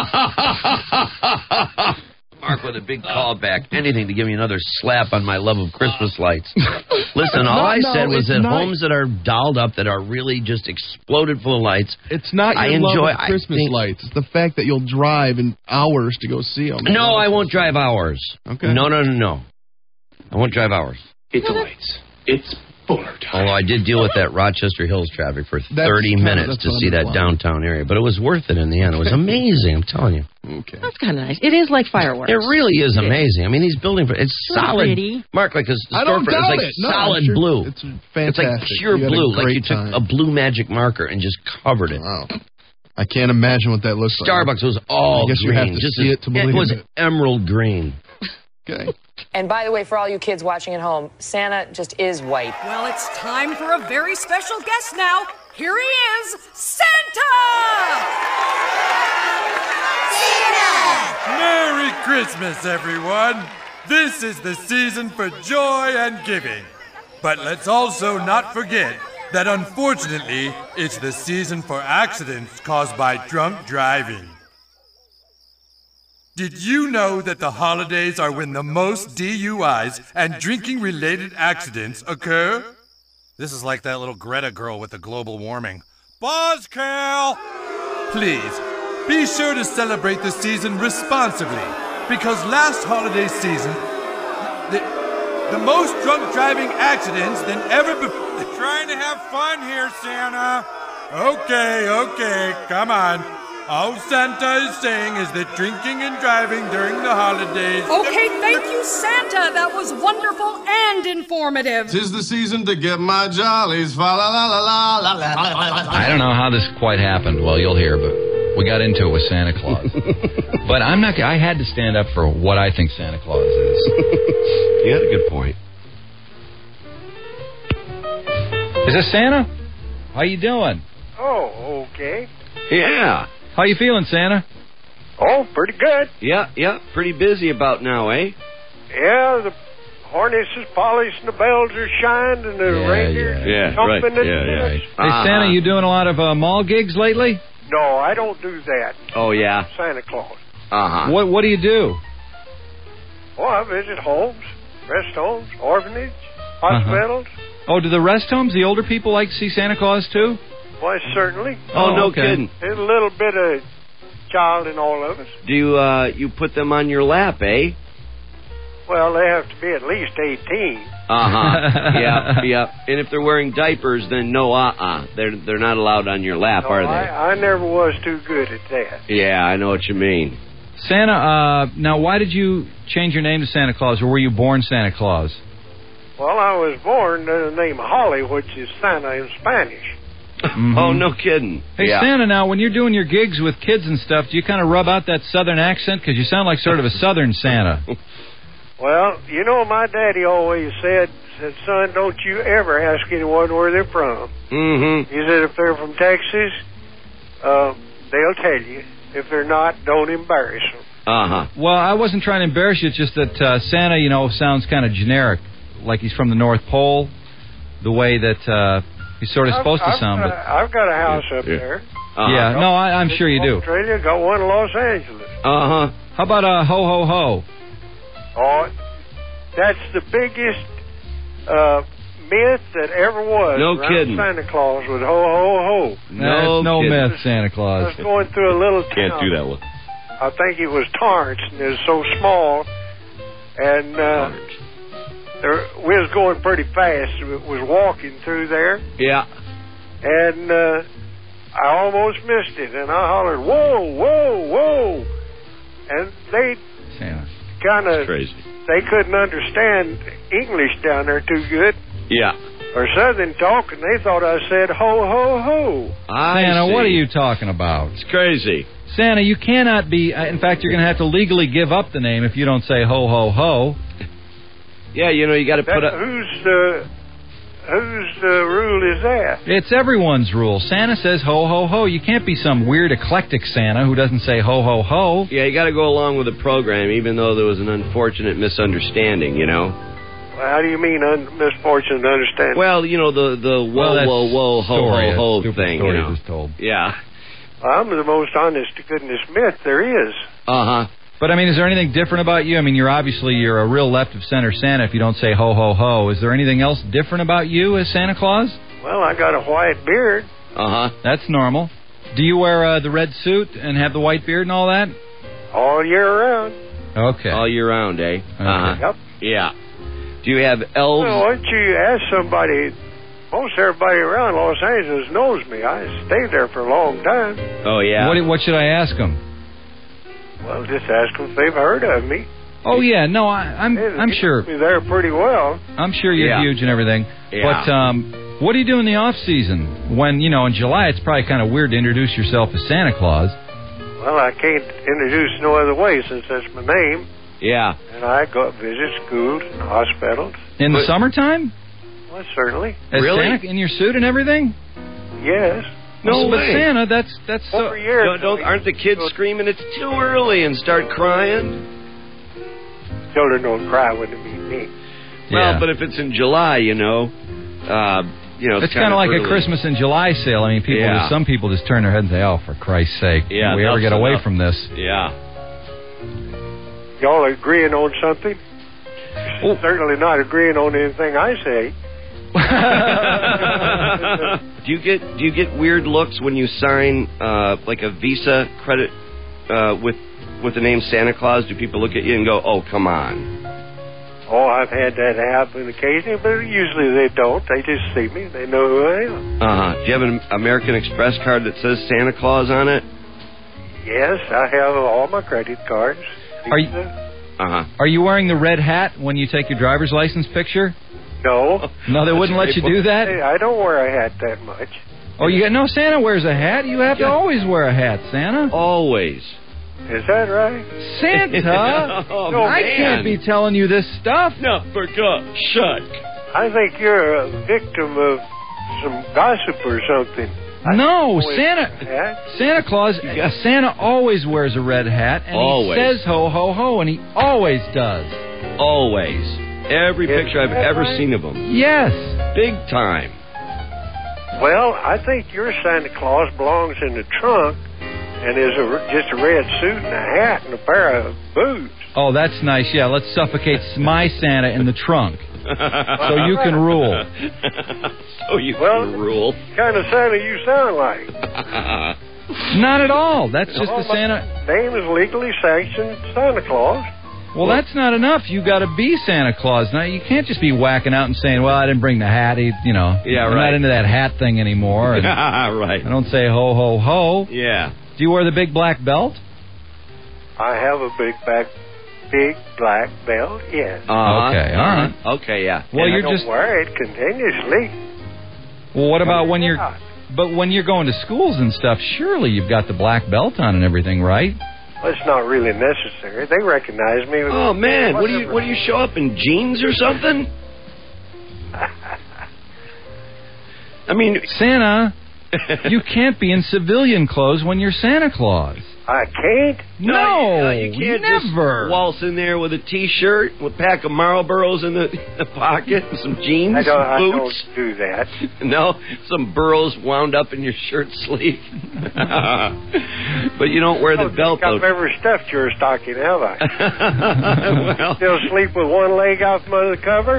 Mark with a big callback. Anything to give me another slap on my love of Christmas lights. Listen, all
No,
I
no,
said was
it's
that
not-
homes that are dolled up, that are really just exploded full of lights.
It's not your
I enjoy
love of
I
Christmas
think-
lights. It's the fact that you'll drive in hours to go see them.
No, I won't drive hours.
Okay.
No, no, no, no. I won't drive hours.
It's lights. It's bowler time.
Although I did deal with that Rochester Hills traffic for
That's
thirty
kinda-
minutes
that's
to see that
unbelievable.
downtown area. But it was worth it in the end. It was amazing, I'm telling you.
Okay.
That's kind of nice. It is like fireworks.
It really is amazing. I mean, these buildings, it's
Really
solid.
pretty.
Mark, like a
I don't
storefront,
doubt
it's like
it. No,
solid
I'm sure
blue.
It's
It's
fantastic.
like pure
You had a
blue, like
great
you took
time.
a blue magic marker and just covered it.
Wow. I can't imagine what that looks like.
Starbucks was all
I guess
green.
you have to
just
see
as-
it to believe
it was
it.
emerald green.
Okay.
And by the way, for all you kids watching at home, Santa just is white.
Well, it's time for a very special guest now. Here he is, Santa!
Merry Christmas, everyone! This is the season for joy and giving. But let's also not forget that unfortunately, it's the season for accidents caused by drunk driving. Did you know that the holidays are when the most D U Is and drinking-related accidents occur? This is like that little Greta girl with the global warming. Buzzkill! Please, be sure to celebrate the season responsibly, because last holiday season, the, the most drunk driving accidents than ever before. Trying to have fun here, Santa. Okay, okay, come on. All Santa is saying is that drinking and driving during the holidays.
Okay, thank you, Santa. That was wonderful and informative.
Tis the season to get my jollies. Fa la la la la la la la.
I don't know how this quite happened. Well, you'll hear, but we got into it with Santa Claus. But I'm not. I had to stand up for what I think Santa Claus is.
You had a good point.
Is this Santa? How you doing?
Oh, okay.
Yeah.
How you feeling, Santa?
Oh, pretty good.
Yeah, yeah. Pretty busy about now, eh?
Yeah, the harness is polished and the bells are shined and the
Yeah,
reindeers
yeah.
are
Yeah,
jumping
right.
and
Yeah, yeah.
dancing.
Hey,
Uh-huh.
Santa, you doing a lot of uh, mall gigs lately?
No, I don't do that.
Oh, yeah.
Santa Claus.
Uh-huh.
What What do you do?
Well, I visit homes, rest homes, orphanage, hospitals.
Uh-huh. Oh, do the rest homes, the older people like to see Santa Claus too?
Why, certainly.
Oh, no
okay.
kidding.
There's a little bit of child in all of us.
Do you uh, you put them on your lap, eh?
Well, they have to be at least eighteen.
Uh-huh. yeah, yeah. And if they're wearing diapers, then no, uh-uh. They're, they're not allowed on your lap,
No,
are they?
I, I never was too good at that.
Yeah, I know what you mean.
Santa, uh, now why did you change your name to Santa Claus, or were you born Santa Claus?
Well, I was born under the name Holly, which is Santa in Spanish.
Mm-hmm.
Oh, no kidding.
Hey,
yeah.
Santa, now, when you're doing your gigs with kids and stuff, do you kind of rub out that southern accent? Because you sound like sort of a southern Santa.
Well, you know, my daddy always said, said, son, don't you ever ask anyone where they're from.
Mm-hmm.
He said, if they're from Texas, uh, they'll tell you. If they're not, don't embarrass them.
Uh-huh.
Well, I wasn't trying to embarrass you. It's just that uh, Santa, you know, sounds kind of generic, like he's from the North Pole, the way that uh, he's sort of
I've,
supposed
I've
to sound.
Got,
but
I've got a house up
yeah.
there.
Uh-huh.
Yeah, no, I, I'm sure you do.
Australia, got one in Los Angeles.
Uh-huh.
How about uh, ho, ho, ho?
Oh, that's the biggest uh, myth that ever was.
No
around
kidding.
Santa Claus with ho, ho, ho.
No, no
kidding.
myth, Santa
I
Claus.
was going through a little town.
Can't do that one.
I think it was Torrance, and it was so small, and uh, there, we was going pretty fast. We was walking through there,
Yeah.
and uh, I almost missed it, and I hollered, "Whoa, whoa, whoa!" And they
Santa.
kind of
Crazy.
they couldn't understand English down there too good
Yeah.
or Southern talk, and they thought I said ho, ho, ho.
I
Santa,
see.
what are you talking about?
It's crazy.
Santa, you cannot be... Uh, in fact, you're going to have to legally give up the name if you don't say ho, ho, ho.
Yeah, you know, you got to
That,
put up...
whose uh, whose uh, rule is that?
It's everyone's rule. Santa says ho, ho, ho. You can't be some weird eclectic Santa who doesn't say ho, ho, ho.
Yeah, you got to go along with the program, even though there was an unfortunate misunderstanding, you know?
Well, how do you mean un- misfortune to understand?
Well, you know, the, the whoa,
Well, that's
whoa, whoa, ho,
story,
ho, ho
a stupid
thing,
story
you know?
just told.
Yeah.
I'm the most honest to goodness myth there is.
Uh-huh.
But, I mean, is there anything different about you? I mean, you're obviously, you're a real left-of-center Santa if you don't say ho, ho, ho. Is there anything else different about you as Santa Claus?
Well, I got a white beard.
Uh-huh.
That's normal. Do you wear uh, the red suit and have the white beard and all that?
All year round.
Okay.
All year round, eh? Uh-huh.
Yep.
Yeah. Do you have elves?
Well, why don't you ask somebody? Most everybody around Los Angeles knows me. I stayed there for a long time.
Oh, yeah.
What, what should I ask them?
Well, just ask them if they've heard of me.
Oh, yeah. No, I, I'm
They-
I'm
they
sure.
know me there pretty well.
I'm sure you're
Yeah.
huge and everything.
Yeah.
But um, what do you do in the off season? When, you know, in July, it's probably kind of weird to introduce yourself as Santa Claus.
Well, I can't introduce no other way since that's my name.
Yeah.
And I go visit schools and hospitals.
In the
But-
summertime?
Well, certainly.
As
Really?
Santa, in your suit and everything?
Yes.
No
but
way.
Santa, that's that's so.
Over years.
Don't, don't, aren't the kids screaming, it's too early, and start crying?
Children don't cry when they meet me.
Well,
Yeah.
but if it's in July, you know, uh, you know, it's,
It's kind of like
early.
a Christmas in July sale. I mean, people,
Yeah.
just, some people just turn their head and say, "Oh, for Christ's sake,
Yeah,
can we ever
enough's
get away
enough.
from this?"
Yeah.
Y'all agreeing on something?
Oh.
Certainly not agreeing on anything I say.
do you get do you get weird looks when you sign uh, like a Visa credit uh, with with the name Santa Claus? Do people look at you and go, "Oh, come on"?
Oh, I've had that happen occasionally, but usually they don't. They just see me. They know who I am.
Uh huh. Do you have an American Express card that says Santa Claus on it?
Yes, I have all my credit cards.
Are you
Uh huh.
are you wearing the red hat when you take your driver's license picture?
No.
No, they wouldn't let you do that.
Hey, I don't wear a hat that much.
Oh, you got no. Santa wears a hat. You have to always wear a hat, Santa.
Always.
Is that right?
Santa,
Oh,
No,
I
man.
can't be telling you this stuff.
No, for God's sake.
I think you're a victim of some gossip or something.
No,
Always
Santa.
wear a hat.
Santa Claus. Santa always wears a red hat, and
Always.
he says ho ho ho, and he always does.
Always. Every
Is
picture I've
that
ever
right?
seen of him.
Yes.
Big time.
Well, I think your Santa Claus belongs in the trunk, and there's a, just a red suit and a hat and a pair of boots.
Oh, that's nice. Yeah, let's suffocate my Santa in the trunk. So you can rule.
So you
well,
can rule.
Kind of Santa you sound like.
Not at all. That's just
no,
the Santa.
Name is legally sanctioned Santa Claus.
Well, that's not enough. You got to be Santa Claus. Now you can't just be whacking out and saying, "Well, I didn't bring the hat." He, you know,
yeah,
I'm
right.
not into that hat thing anymore. And
right.
I don't say ho ho ho.
Yeah.
Do you wear the big black belt?
I have a big back, big black belt. Yes.
Uh-huh.
Okay. All right.
Okay. Yeah.
and
Well,
I
you're
don't
just.
wear it continuously.
Well, what about when you're? But when you're going to schools and stuff, surely you've got the black belt on and everything, right?
Well, it's not really necessary. They recognize me.
Oh man, what do you what do you show up in jeans or something? I mean,
Santa, you can't be in civilian clothes when you're Santa Claus.
I can't?
No,
no you, you can't
never.
just waltz in there with a T-shirt, with a pack of Marlboros in the, the pocket, and some jeans,
I don't,
some boots.
I don't do that.
No, some burros wound up in your shirt sleeve. But you don't wear the
I
belt,
though.
though.
I've never stuffed your stocking, have I?
Well,
still sleep with one leg out from under the cover?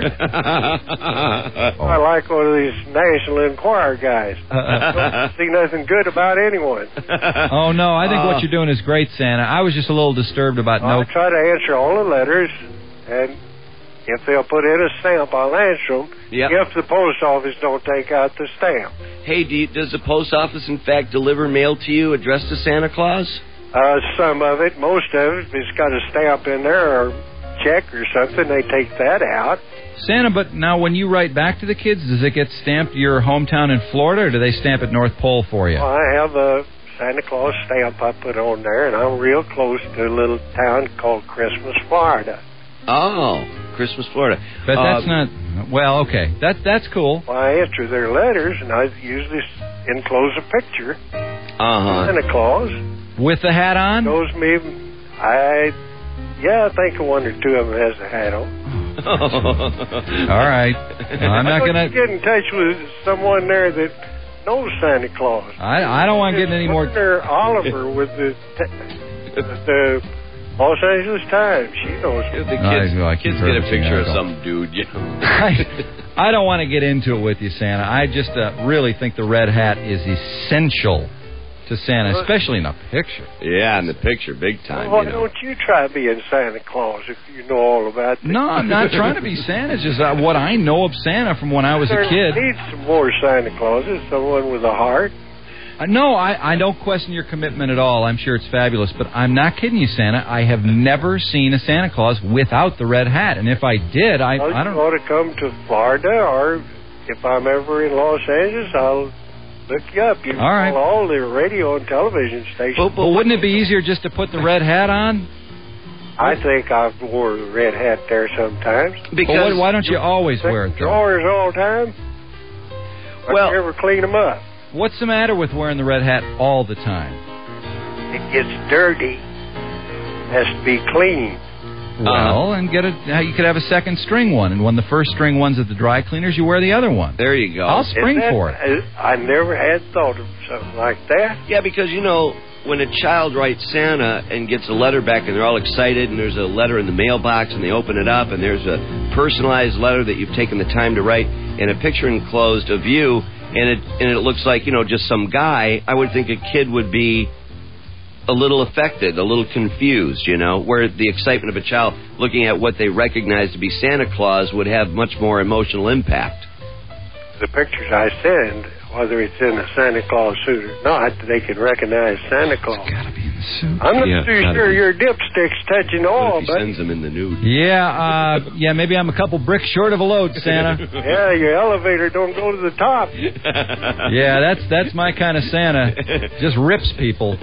I like one of these National Enquirer guys. Don't see nothing good about anyone.
Oh, no, I think uh, what you're doing is great, Santa. I was just a little disturbed about
well,
no...
I try to answer all the letters, and if they'll put in a stamp, I'll answer them.
Yep.
If the post office don't take out the stamp.
Hey, do you, does the post office, in fact, deliver mail to you addressed to Santa Claus?
Uh, some of it, most of it, if it's got a stamp in there or check or something, they take that out.
Santa, but now when you write back to the kids, does it get stamped your hometown in Florida, or do they stamp it North Pole for you?
Well, I have a Santa Claus stamp I put on there, and I'm real close to a little town called Christmas, Florida.
Oh, Christmas, Florida.
But
uh,
that's not... Well, okay. That, that's cool.
Well, I answer their letters, and I usually enclose a picture.
Uh-huh.
Santa Claus.
With the hat on?
Shows me... I... Yeah, I think one or two of them has a hat on.
All right. Well, I'm not going to...
get in touch with someone there that knows Santa Claus.
I, I don't want to get any more...
Oliver with the... the Los Angeles Times. She knows.
The kids,
I, I
kids get a picture of some dude, you know.
I, I don't want to get into it with you, Santa. I just uh, really think the red hat is essential to Santa, especially in a picture.
Yeah, in the picture, big time.
Well, why
you know.
don't you try being Santa Claus if you know all about this?
No, I'm not trying to be Santa. It's just uh, what I know of Santa from when I was
there
a kid.
Need some more Santa Clauses, someone with a heart.
Uh, no, I, I don't question your commitment at all. I'm sure it's fabulous. But I'm not kidding you, Santa. I have never seen a Santa Claus without the red hat. And if I did, I,
well,
I don't...
You ought to come to Florida, or if I'm ever in Los Angeles, I'll look you up. You
all right.
call all the radio and television stations.
Well, well, wouldn't it be easier just to put the red hat on?
I think I've wore the red hat there sometimes.
Because well, why, why don't you always wear it, though?
Drawers all the time? Why
well,
don't you ever clean them up?
What's the matter with wearing the red hat all the time?
It gets dirty. It has to be clean.
Well, uh-huh. and get a. You could have a second string one, and when the first string one's at the dry cleaners, you wear the other one.
There you go.
I'll spring
that,
for it.
I never had thought of something like that.
Yeah, because you know, when a child writes Santa and gets a letter back, and they're all excited, and there's a letter in the mailbox, and they open it up, and there's a personalized letter that you've taken the time to write, and a picture enclosed of you. And it and it looks like, you know, just some guy. I would think a kid would be a little affected, a little confused, you know, where the excitement of a child looking at what they recognize to be Santa Claus would have much more emotional impact.
The pictures I send, whether it's in a Santa Claus suit or not, they can recognize Santa Claus.
It's got to be in the suit.
I'm not
yeah,
too sure be. Your dipstick's touching all,
but if he
but
sends them in the nude.
Yeah, uh, yeah, maybe I'm a couple bricks short of a load, Santa.
Yeah, your elevator don't go to the top.
Yeah, that's that's my kind of Santa. Just rips people.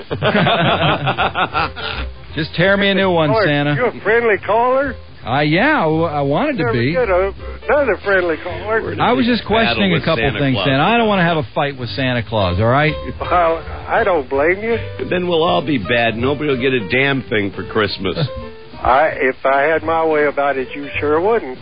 Just tear me a new one,
oh,
Santa.
You a friendly caller?
Uh, yeah, I wanted to be.
Get a, another friendly caller.
I was just questioning a couple
Santa
things,
Claus.
Santa. I don't want to have a fight with Santa Claus, all right?
Well, I don't blame you.
Then we'll all be bad. Nobody will get a damn thing for Christmas.
I, if I had my way about it, you sure wouldn't.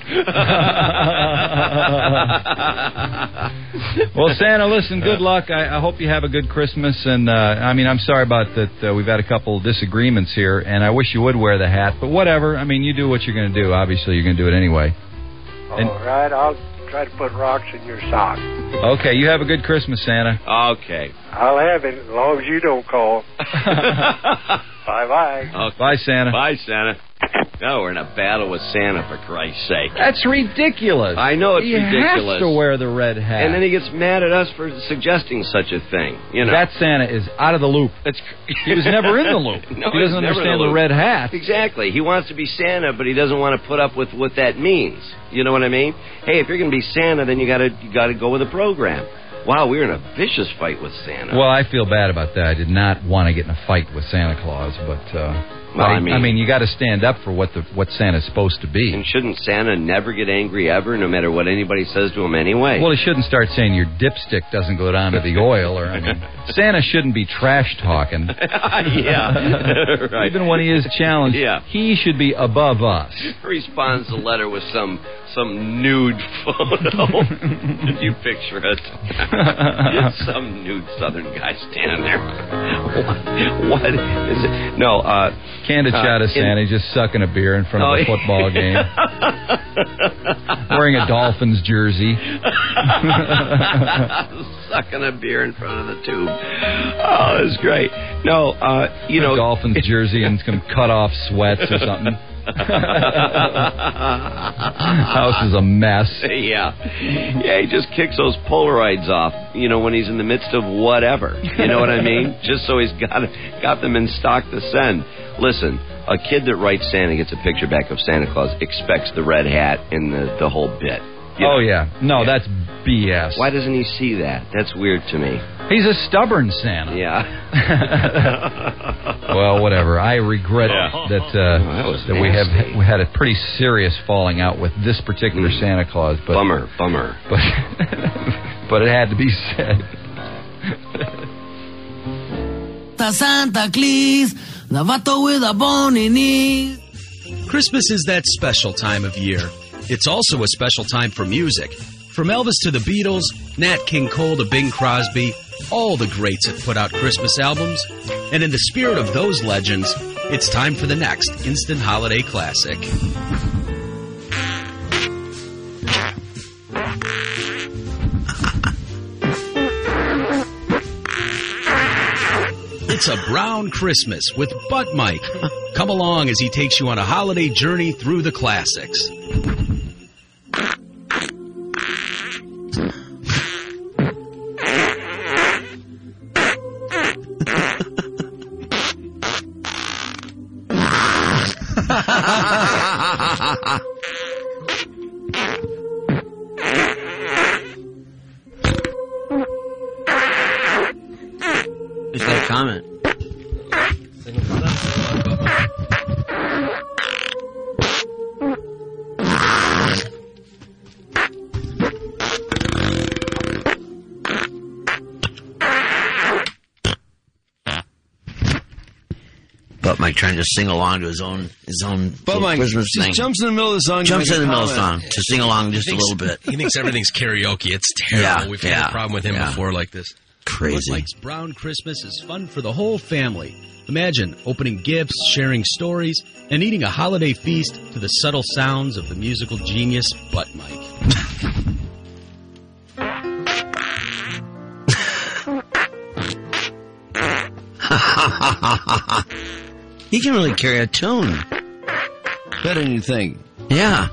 Well, Santa, listen, good luck. I, I hope you have a good Christmas. And, uh, I mean, I'm sorry about that. Uh, we've had a couple disagreements here, and I wish you would wear the hat. But whatever. I mean, you do what you're going to do. Obviously, you're going to do it anyway. And,
all right, I'll try to put rocks in your sock.
Okay, you have a good Christmas, Santa.
Okay.
I'll have it as long as you don't call. Bye-bye.
Okay. Bye, Santa.
Bye, Santa. No, we're in a battle with Santa, for Christ's sake.
That's ridiculous.
I know it's
he
ridiculous.
He has to wear the red hat.
And then he gets mad at us for suggesting such a thing. You know,
that Santa is out of the loop.
It's,
he was never in the loop.
No,
he doesn't understand the, the red hat.
Exactly. He wants to be Santa, but he doesn't want to put up with what that means. You know what I mean? Hey, if you're going to be Santa, then you got to you got to go with the program. Wow, we were in a vicious fight with Santa.
Well, I feel bad about that. I did not want to get in a fight with Santa Claus, but uh, well, I, I mean, I mean, you got to stand up for what the what Santa's supposed to be.
And shouldn't Santa never get angry ever, no matter what anybody says to him anyway?
Well, he shouldn't start saying your dipstick doesn't go down to the oil, or I mean, Santa shouldn't be trash talking.
Yeah, right.
Even when he is challenged,
yeah.
he should be above us.
Responds the letter with some some nude photo. Did you picture it? Some nude Southern guy standing there. What, what is it? No, uh,
candid uh, shot of Santa in, just sucking a beer in front of oh, a football game, wearing a Dolphins jersey,
sucking a beer in front of the tube. Oh, it's great. No, uh, you know,
a Dolphins jersey and some cut off sweats or something. House is a mess.
Yeah. Yeah, he just kicks those Polaroids off, you know, when he's in the midst of whatever. You know what I mean? Just so he's got got them in stock to send. Listen, a kid that writes Santa gets a picture back of Santa Claus, expects the red hat and the, the whole bit. You know?
Oh, yeah. No, yeah. That's B S.
Why doesn't he see that? That's weird to me.
He's a stubborn Santa.
Yeah.
Well, whatever. I regret
yeah.
that uh,
oh, that,
that we have we had a pretty serious falling out with this particular mm. Santa Claus. But,
bummer, bummer.
But, but it had to be said.
Santa Claus, lavato with a bony knee.
Christmas is that special time of year. It's also a special time for music. From Elvis to the Beatles, Nat King Cole to Bing Crosby, all the greats have put out Christmas albums. And in the spirit of those legends, it's time for the next instant holiday classic. It's a brown Christmas with Butt Mike. Come along as he takes you on a holiday journey through the classics.
Just that comment.
But Mike trying to sing along to his own his own
but Mike
Christmas
just
thing.
Jumps in the middle of the song.
Jumps in the middle of the
comment.
song to sing along just
thinks,
a little bit.
He thinks everything's karaoke. It's terrible.
Yeah,
We've
yeah,
had a problem with him
yeah.
before like this.
Crazy.
Mike's Brown Christmas is fun for the whole family. Imagine opening gifts, sharing stories, and eating a holiday feast to the subtle sounds of the musical genius Butt Mike.
He can really carry a tune.
Better than you think.
Yeah.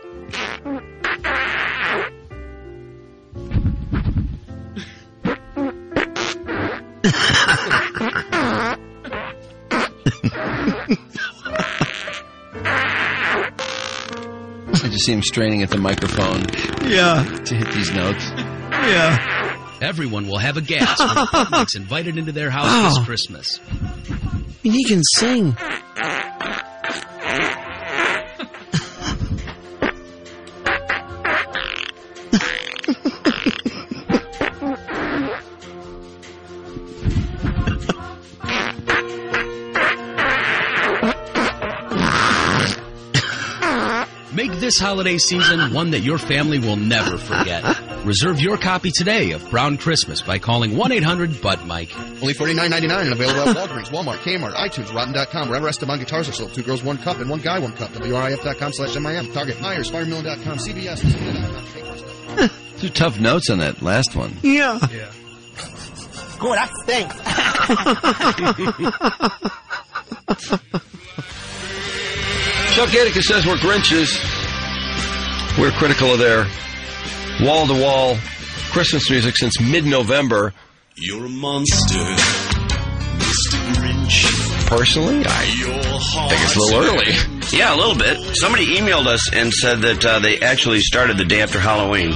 I just see him straining at the microphone.
Yeah.
To hit these notes.
Yeah.
Everyone will have a gas when Butt Mike's invited into their house
Oh.
this Christmas.
And he can sing.
this holiday season one that your family will never forget. Reserve your copy today of Brown Christmas by calling one eight hundred butt Mike.
Only forty-nine ninety-nine and available at Walgreens, Walmart, Kmart, iTunes, Rotten dot com, wherever Esteban guitars are sold. Two girls, one cup, and one guy, one cup. W R I F dot com slash M I M. Target, Myers, Firemillion dot com, C B S,
Those are tough notes on that last one.
Yeah.
Yeah.
Oh, that stinks.
Chuck Attica says we're Grinches. We're critical of their wall-to-wall Christmas music since mid-November.
You're a monster, Mister Grinch.
Personally, I think it's a little early.
Yeah, a little bit. Somebody emailed us and said that uh, they actually started the day after Halloween.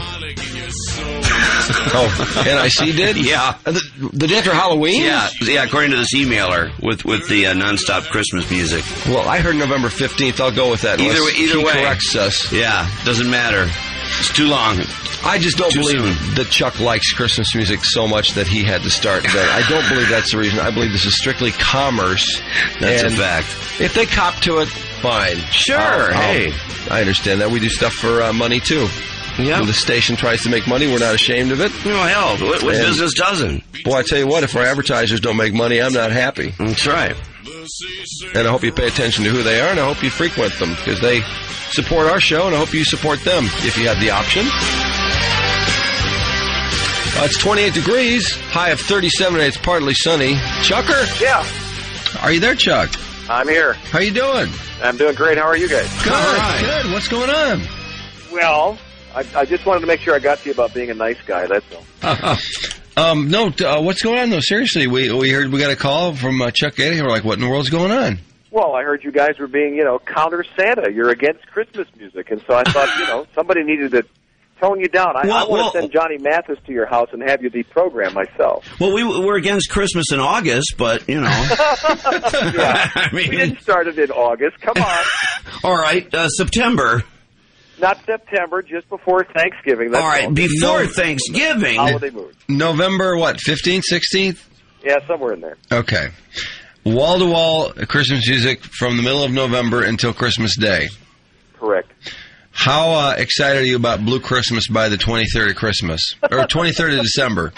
Oh, N I C did?
Yeah.
The, the day after Halloween?
Yeah, yeah. According to this emailer with with the uh, nonstop Christmas music.
Well, I heard November fifteenth. I'll go with that.
Either way, either
he
way,
corrects us.
Yeah, doesn't matter. It's too long.
I just don't
Too
believe
soon.
that Chuck likes Christmas music so much that he had to start that. I don't believe that's the reason. I believe this is strictly commerce.
That's
and
a fact.
If they cop to it, fine.
Sure.
I'll- I'll-
hey,
I understand that. We do stuff for uh, money too.
Yeah.
When the station tries to make money, we're not ashamed of it.
Oh, hell, what, what
And-
business doesn't?
Boy, I tell you what, if our advertisers don't make money, I'm not happy.
That's right.
And I hope you pay attention to who they are, and I hope you frequent them, because they support our show, and I hope you support them if you have the option. Uh, it's twenty-eight degrees, high of thirty-seven, and it's partly sunny. Chucker?
Yeah,
Are you there, Chuck?
I'm here.
How you doing?
I'm doing great. How are you guys?
Good, good. What's going on?
Well, I, I just wanted to make sure I got to you about being a nice guy. That's all.
um, no, uh, what's going on, though? Seriously, we we heard we got a call from uh, Chuck Gaty. We're like, what in the world's going on?
Well, I heard you guys were being, you know, counter Santa. You're against Christmas music, and so I thought, you know, somebody needed to tone you down. I,
Well,
I want
well-
to send Johnny Mathis to your house and have you deprogram myself.
Well, we were against Christmas in August, but, you know.
Yeah,
I mean-
we didn't start it in August. Come on.
All right, uh, September.
Not September, just before Thanksgiving. That's
All right, before Thanksgiving.
Holiday mood.
November, what, fifteenth, sixteenth?
Yeah, somewhere in there.
Okay. Wall-to-wall Christmas music from the middle of November until Christmas Day.
Correct.
How uh, excited are you about Blue Christmas by the twenty-third of Christmas? Or twenty-third of December?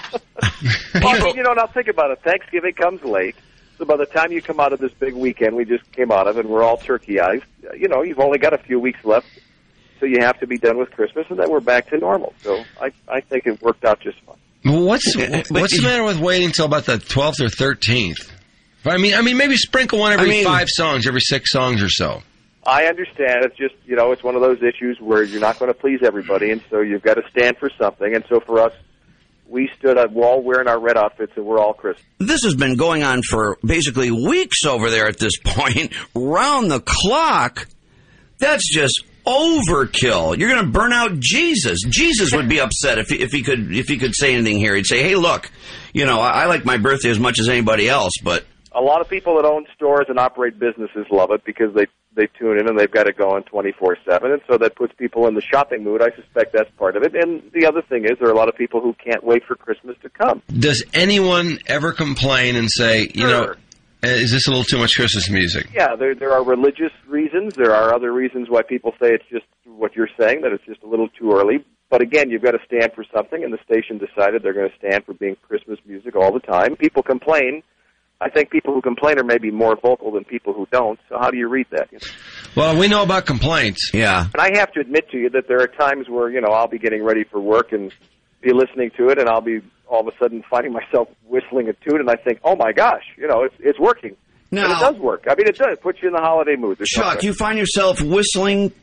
Well, you know, now think about it. Thanksgiving comes late. So by the time you come out of this big weekend we just came out of and we're all turkey-eyed, you know, you've only got a few weeks left. So you have to be done with Christmas, and then we're back to normal. So I, I think it worked out just fine.
Well, what's what's the matter with waiting until about the twelfth or thirteenth? I mean, I mean, maybe sprinkle one every
I mean-
five songs, every six songs or so.
I understand. It's just, you know, it's one of those issues where you're not going to please everybody, and so you've got to stand for something. And so for us, we stood up, we're all wearing our red outfits, and we're all Christmas.
This has been going on for basically weeks over there at this point, round the clock. That's just overkill. You're going to burn out Jesus. Jesus would be upset if he, if he could if he could say anything here. He'd say, "Hey, look, you know, I, I like my birthday as much as anybody else, but."
A lot of people that own stores and operate businesses love it because they they tune in and they've got it going twenty-four seven, and so that puts people in the shopping mood. I suspect that's part of it. And the other thing is there are a lot of people who can't wait for Christmas to come.
Does anyone ever complain and say, you know, is this a little too much Christmas music?
Yeah, there there are religious reasons. There are other reasons why people say it's just what you're saying, that it's just a little too early. But again, you've got to stand for something, and the station decided they're going to stand for being Christmas music all the time. People complain. I think people who complain are maybe more vocal than people who don't. So how do you read that?
Well, we know about complaints.
Yeah.
And I have to admit to you that there are times where, you know, I'll be getting ready for work and be listening to it, and I'll be all of a sudden finding myself whistling a tune, and I think, oh, my gosh, you know, it's it's working.
Now-
and it does work. I mean, it does. It puts you in the holiday mood. There's no
Chuck,
question.
you find yourself whistling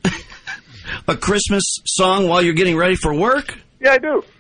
a Christmas song while you're getting ready for work?
Yeah, I do.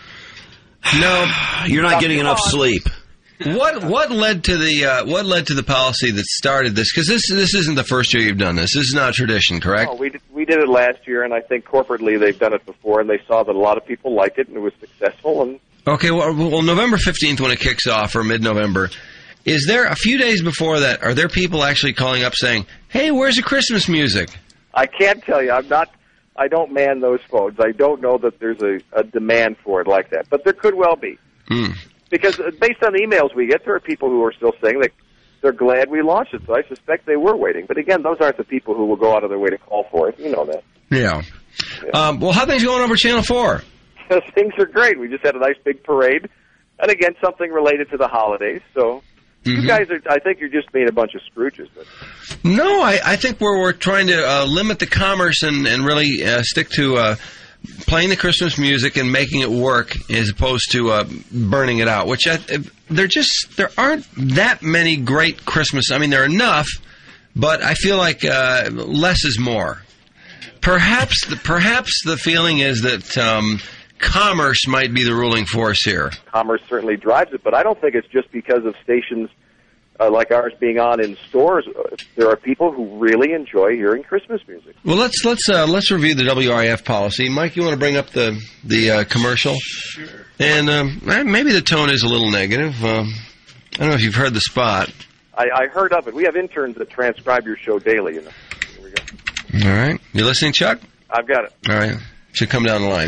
No,
you're not getting enough
on.
sleep.
What what led to the uh, what led to the policy that started this? Because this this isn't the first year you've done this. This is not a tradition, correct?
No, we did, we did it last year, and I think corporately they've done it before, and they saw that a lot of people liked it, and it was successful. And
Okay, well, well, November fifteenth when it kicks off, or mid-November, is there a few days before that? Are there people actually calling up saying, "Hey, where's the Christmas music?"
I can't tell you. I'm not. I don't man those phones. I don't know that there's a, a demand for it like that, but there could well be.
Hmm.
Because uh, based on the emails we get, there are people who are still saying that they're glad we launched it. So I suspect they were waiting. But again, those aren't the people who will go out of their way to call for it. You know that.
Yeah. Um, well, how are things going over Channel four?
Things are great. We just had a nice big parade. And again, something related to the holidays. So mm-hmm. you guys are, I think you're just being a bunch of Scrooges. But.
No, I, I think we're, we're trying to uh, limit the commerce and, and really uh, stick to uh, playing the Christmas music and making it work as opposed to uh, burning it out, which I, there just, there aren't that many great Christmas. I mean, there are enough, but I feel like uh, less is more. Perhaps the, perhaps the feeling is that um, commerce might be the ruling force here.
Commerce certainly drives it, but I don't think it's just because of stations uh, like ours being on in stores. There are people who really enjoy hearing Christmas music.
Well, let's let's uh, let's review the W R I F policy. Mike, you want to bring up the the uh, commercial?
Sure.
And um, maybe the tone is a little negative. Um, I don't know if you've heard the spot.
I, I heard of it. We have interns that transcribe your show daily. You know. Here we go.
All right. You listening, Chuck?
I've got it.
All right. Should come down the line.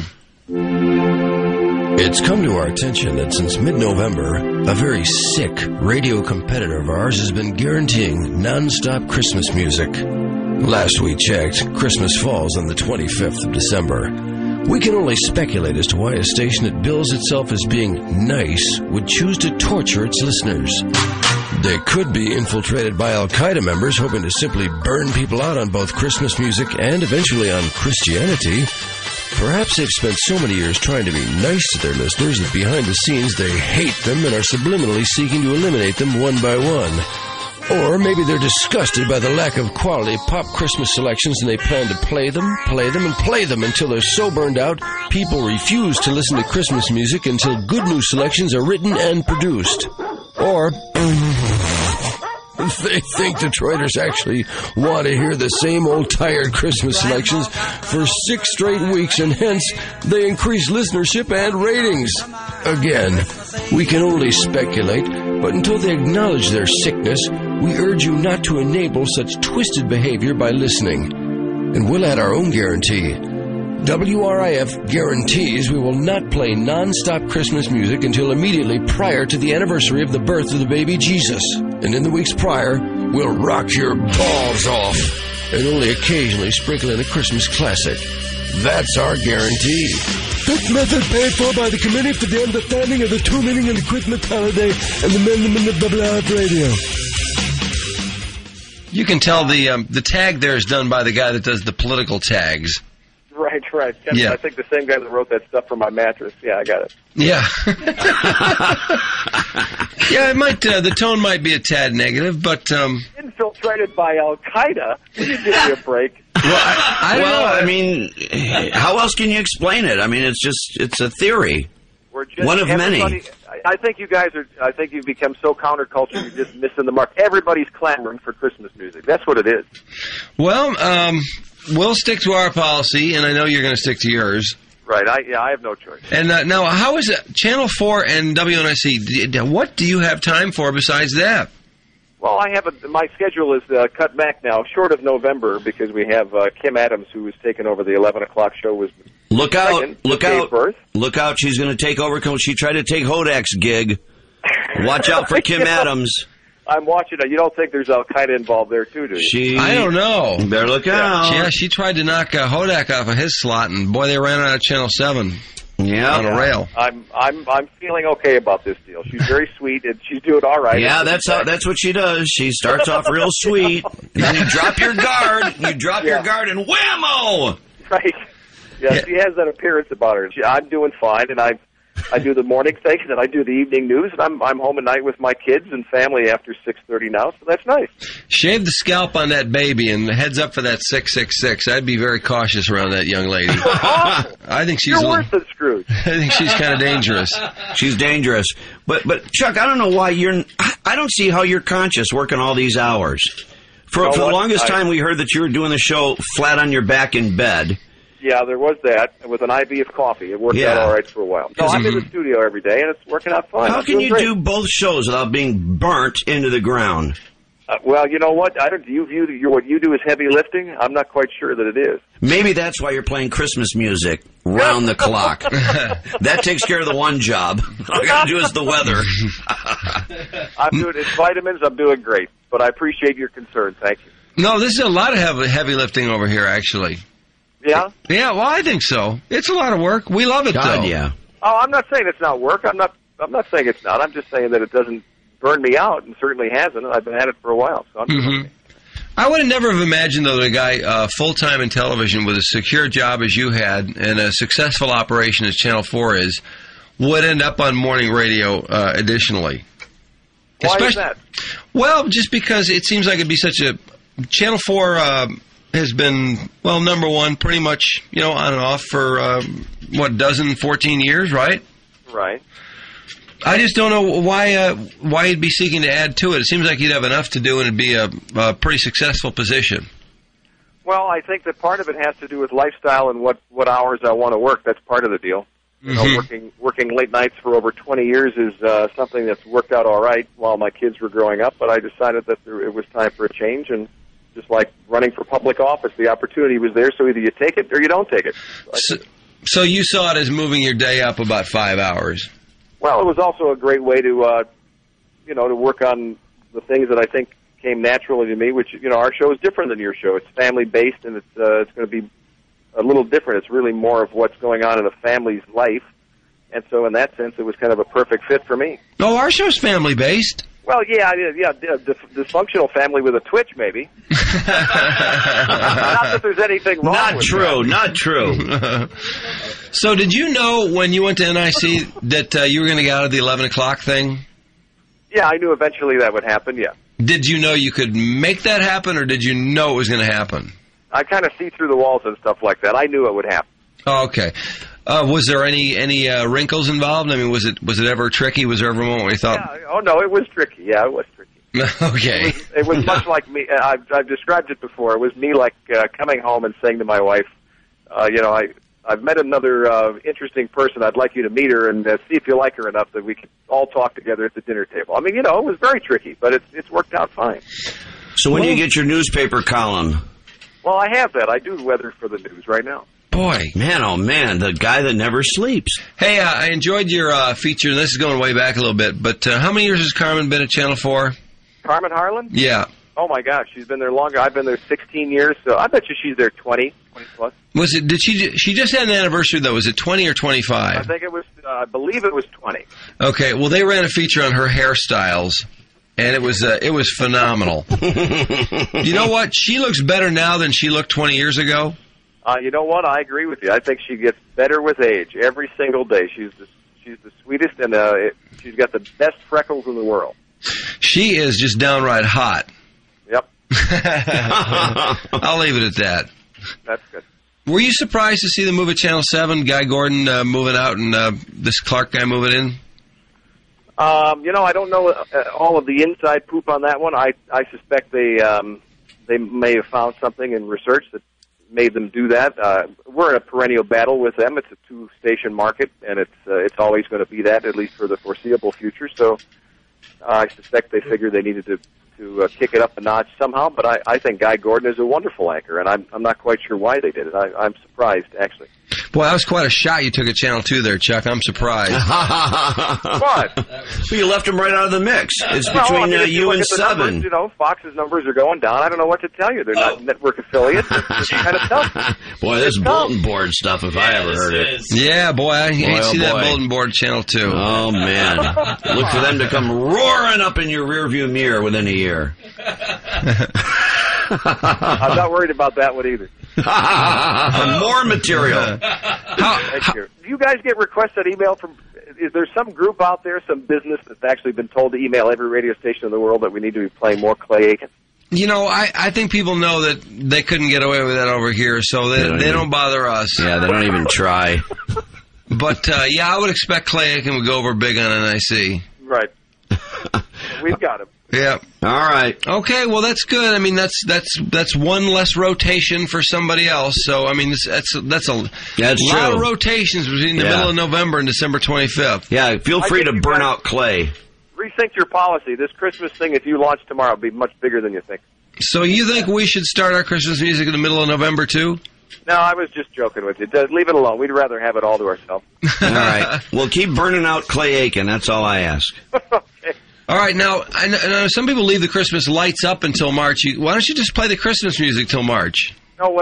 It's come to our attention that since mid-November, a very sick radio competitor of ours has been guaranteeing non-stop Christmas music. Last we checked, Christmas falls on the twenty-fifth of December. We can only speculate as to why a station that bills itself as being nice would choose to torture its listeners. They could be infiltrated by Al-Qaeda members hoping to simply burn people out on both Christmas music and eventually on Christianity. Perhaps they've spent so many years trying to be nice to their listeners that behind the scenes they hate them and are subliminally seeking to eliminate them one by one. Or maybe they're disgusted by the lack of quality pop Christmas selections and they plan to play them, play them, and play them until they're so burned out people refuse to listen to Christmas music until good new selections are written and produced. Or they think Detroiters actually want to hear the same old tired Christmas selections for six straight weeks, and hence they increase listenership and ratings. Again, we can only speculate, but until they acknowledge their sickness, we urge you not to enable such twisted behavior by listening. And we'll add our own guarantee. W R I F guarantees we will not play non-stop Christmas music until immediately prior to the anniversary of the birth of the baby Jesus. And in the weeks prior, we'll rock your balls off and only occasionally sprinkle in a Christmas classic. That's our guarantee.
This method paid for by the Committee for the Understanding of the True Meaning of the Christmas Holiday and the Amendment of W R I F Radio.
You can tell the um, the tag there is done by the guy that does the political tags.
Right, right.
Yeah.
I think the same guy that wrote that stuff for my mattress. Yeah, I got it.
Yeah. Yeah, it might. Uh, the tone might be a tad negative, but um,
infiltrated by Al Qaeda. Will you give me a break?
Well, I, I well, know. I mean, how else can you explain it? I mean, it's just it's a theory.
We're just,
one of many.
I think you guys are. I think you've become so counterculture. You're just missing the mark. Everybody's clamoring for Christmas music. That's what it is.
Well, um, we'll stick to our policy, and I know you're going to stick to yours.
Right. I yeah. I have no choice.
And uh, now, how is it? Channel four and W N I C. What do you have time for besides that?
Well, I have a, my schedule is uh, cut back now, short of November, because we have uh, Kim Adams, who has taken over the eleven o'clock show. Was
look out!
second,
Look out! Birth. Look out! She's going to take over. She tried to take Hodak's gig. Watch out for Kim Adams.
I'm watching it. You don't think there's Al Qaeda involved there too, do you?
She,
I don't know.
Better look
yeah.
out.
Yeah, she tried to knock uh, Hodak off of his slot, and boy, they ran out of Channel Seven.
Yeah,
on a rail.
I'm I'm I'm feeling okay about this deal. She's very sweet, and she's doing all right.
Yeah, that's how that's what she does. She starts off real sweet, and then you drop your guard. You drop yeah. your guard, and whammo!
Right. Yeah, yeah, she has that appearance about her. She, I'm doing fine, and I I do the morning thing, and then I do the evening news, and I'm I'm home at night with my kids and family after six thirty now, so that's nice.
Shave the scalp on that baby and heads up for that six six six. I'd be very cautious around that young lady. I think she's
You're
a
worse than Scrooge.
I think she's kind of dangerous.
She's dangerous. But but Chuck, I don't know why you're. I don't see how you're conscious working all these hours. For,
you know
for the
what?
longest
I,
time, we heard that you were doing the show flat on your back in bed.
Yeah, there was that with an I V of coffee. It worked
yeah.
out all right for a while. No, I'm in the studio every day, and it's working out fine.
How
I'm
can you
great.
do both shows without being burnt into the ground?
Uh, well, you know what? I don't. Do you view your, what you do as heavy lifting? I'm not quite sure that it is.
Maybe that's why you're playing Christmas music round the clock. That takes care of the one job. All I got to do is the weather.
I'm doing it's vitamins. I'm doing great, but I appreciate your concern. Thank you.
No, this is a lot of heavy, heavy lifting over here, actually.
Yeah?
Yeah, well, I think so. It's a lot of work. We love it,
God,
though.
yeah.
Oh, I'm not saying it's not work. I'm not. I'm not saying it's not. I'm just saying that it doesn't burn me out, and certainly hasn't. And I've been at it for a while, so I'm just
Mm-hmm.
okay.
I would have never have imagined, though, that a guy uh, full-time in television with a secure job as you had and a successful operation as Channel four is would end up on morning radio uh, additionally.
Why
Especially,
is that?
Well, just because it seems like it'd be such a... Channel four uh, has been, well, number one pretty much, you know, on and off for, uh, what, dozen, fourteen years, right?
Right.
I just don't know why uh, why you'd be seeking to add to it. It seems like you'd have enough to do and it'd be a, a pretty successful position.
Well, I think that part of it has to do with lifestyle and what, what hours I want to work. That's part of the deal. You know,
Mhm.
working working late nights for over twenty years is uh, something that's worked out all right while my kids were growing up, but I decided that there, it was time for a change, and just like running for public office, the opportunity was there, so either you take it or you don't take it.
So, so you saw it as moving your day up about five hours.
Well, it was also a great way to, uh, you know, to work on the things that I think came naturally to me, which, you know, our show is different than your show. It's family-based, and it's uh, it's going to be a little different. It's really more of what's going on in a family's life, and so in that sense, it was kind of a perfect fit for me.
Oh, our show's family-based.
Well, yeah, yeah, yeah, yeah, dif- dysfunctional family with a twitch, maybe. Not that there's anything wrong
Not
with
true,
that.
not true.
So did you know when you went to N I C that uh, you were going to get out of the eleven o'clock thing?
Yeah, I knew eventually that would happen, yeah.
Did you know you could make that happen, or did you know it was going to happen?
I kind of see through the walls and stuff like that. I knew it would happen.
Oh, okay. Uh, was there any any uh, wrinkles involved? I mean, was it was it ever tricky? Was there ever a moment where you thought,
Yeah, oh, no, it was tricky. Yeah, it was tricky.
okay,
It was, it was much like me. uh, I've, I've described it before. It was me like uh, coming home and saying to my wife, uh, you know, I, I've met another uh, interesting person. I'd like you to meet her and uh, see if you like her enough that we could all talk together at the dinner table. I mean, you know, it was very tricky, but it's it's worked out fine.
So when do you get your newspaper column?
Well, I have that. I do weather for the news right now.
boy.
Man, oh man, the guy that never sleeps.
Hey, uh, I enjoyed your uh, feature. This is going way back a little bit, but uh, how many years has Carmen been at Channel four?
Carmen Harlan?
Yeah.
Oh, my gosh. She's been there longer. I've been there sixteen years, so I bet you she's there twenty, twenty plus.
Was it? Did she? She just had an anniversary though. Was it twenty or
I
twenty-five?
think it was, uh, I believe it was twenty.
Okay. Well, they ran a feature on her hairstyles, and it was uh, it was phenomenal. You know what? She looks better now than she looked twenty years ago.
Uh, you know what? I agree with you. I think she gets better with age every single day. She's the, she's the sweetest, and uh, it, she's got the best freckles in the world.
She is just downright hot.
Yep.
I'll leave it at that.
That's good.
Were you surprised to see the move at Channel seven, Guy Gordon uh, moving out and uh, this Clark guy moving in?
Um, you know, I don't know uh, all of the inside poop on that one. I I suspect they um, they may have found something in research that made them do that. Uh, we're in a perennial battle with them. It's a two-station market, and it's uh, it's always going to be that, at least for the foreseeable future. So uh, I suspect they figured they needed to to uh, kick it up a notch somehow. But I, I think Guy Gordon is a wonderful anchor, and I'm I'm not quite sure why they did it. I, I'm surprised, actually.
Boy, that was quite a shot you took at Channel two there, Chuck. I'm surprised.
What?
Well, you left him right out of the mix. It's
Well,
between
I mean,
uh,
if
you
look
and
at the
seven.
numbers, you know, Fox's numbers are going down. I don't know what to tell you. They're not network affiliates. It's, it's kind of tough.
Boy, this
It's
bulletin board stuff, if I ever heard it.
Yeah, boy, I
Boy,
ain't
oh
see that
boy.
bulletin board Channel two.
Oh, man. Look for them to come roaring up in your rearview mirror within a year.
I'm not worried about that one either.
More material.
Thank you. Do you guys get requests that email from? Is there some group out there, some business that's actually been told to email every radio station in the world that we need to be playing more Clay Aiken?
You know, I, I think people know that they couldn't get away with that over here, so they,
They
they
don't
don't,
even-
bother us.
Yeah, they don't even try.
But, uh, yeah, I would expect Clay Aiken would go over big on N I C.
Right. We've got him.
Yeah.
All right.
Okay, well, that's good. I mean, that's that's that's one less rotation for somebody else. So, I mean, that's that's, that's a
That's
lot
true.
of rotations between the
Yeah.
middle of November and December twenty-fifth.
Yeah, feel
I
free
think
to
you
burn
guys-
out Clay.
Rethink your policy. This Christmas thing, if you launch tomorrow, will be much bigger than you think.
So you think we should start our Christmas music in the middle of November, too?
No, I was just joking with you. Just leave it alone. We'd rather have it all to ourselves.
All right. Well, keep burning out Clay Aiken. That's all I ask.
All right, now, I know, I know some people leave the Christmas lights up until March. You, why don't you just play the Christmas music till March?
No way.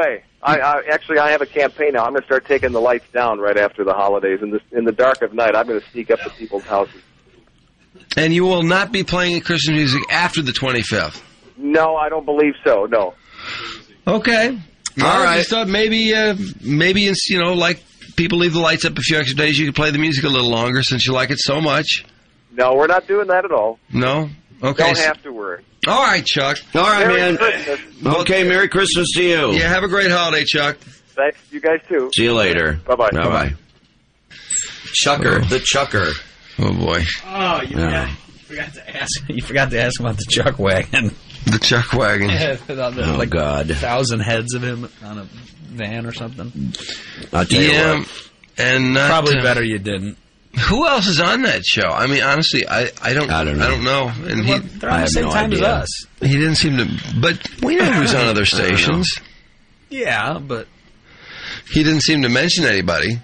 I, I actually I have a campaign now. I'm going to start taking the lights down right after the holidays. In the in the dark of night, I'm going to sneak up to people's houses.
And you will not be playing Christmas music after the twenty-fifth?
No, I don't believe so. No.
Okay.
All
All right.
right.
I just thought maybe, uh, maybe it's, you know, like people leave the lights up a few extra days, you could play the music a little longer since you like it so much.
No, we're not doing that at all.
No? Okay.
Don't
so-
have to worry.
All right, Chuck.
All right,
Merry
man.
Christmas.
Okay, Merry Christmas to you.
Yeah, have a great holiday, Chuck.
Thanks. You guys too.
See you later.
Bye-bye.
Bye-bye. Chucker, the Chucker.
Oh, boy.
Oh, you
Yeah.
forgot, forgot to ask. You forgot to ask about the Chuck wagon.
The Chuck wagon.
Oh,
like
God.
A thousand heads of him on a van or something.
I'll tell you
Yeah,
what.
and not,
Probably
uh,
better you didn't.
Who else is on that show? I mean, honestly, I, I don't
I don't know.
I don't know. And
Well,
he
they're on the same time as us.
he didn't seem to. But we know he was on other stations.
Yeah, but
He didn't seem to mention anybody.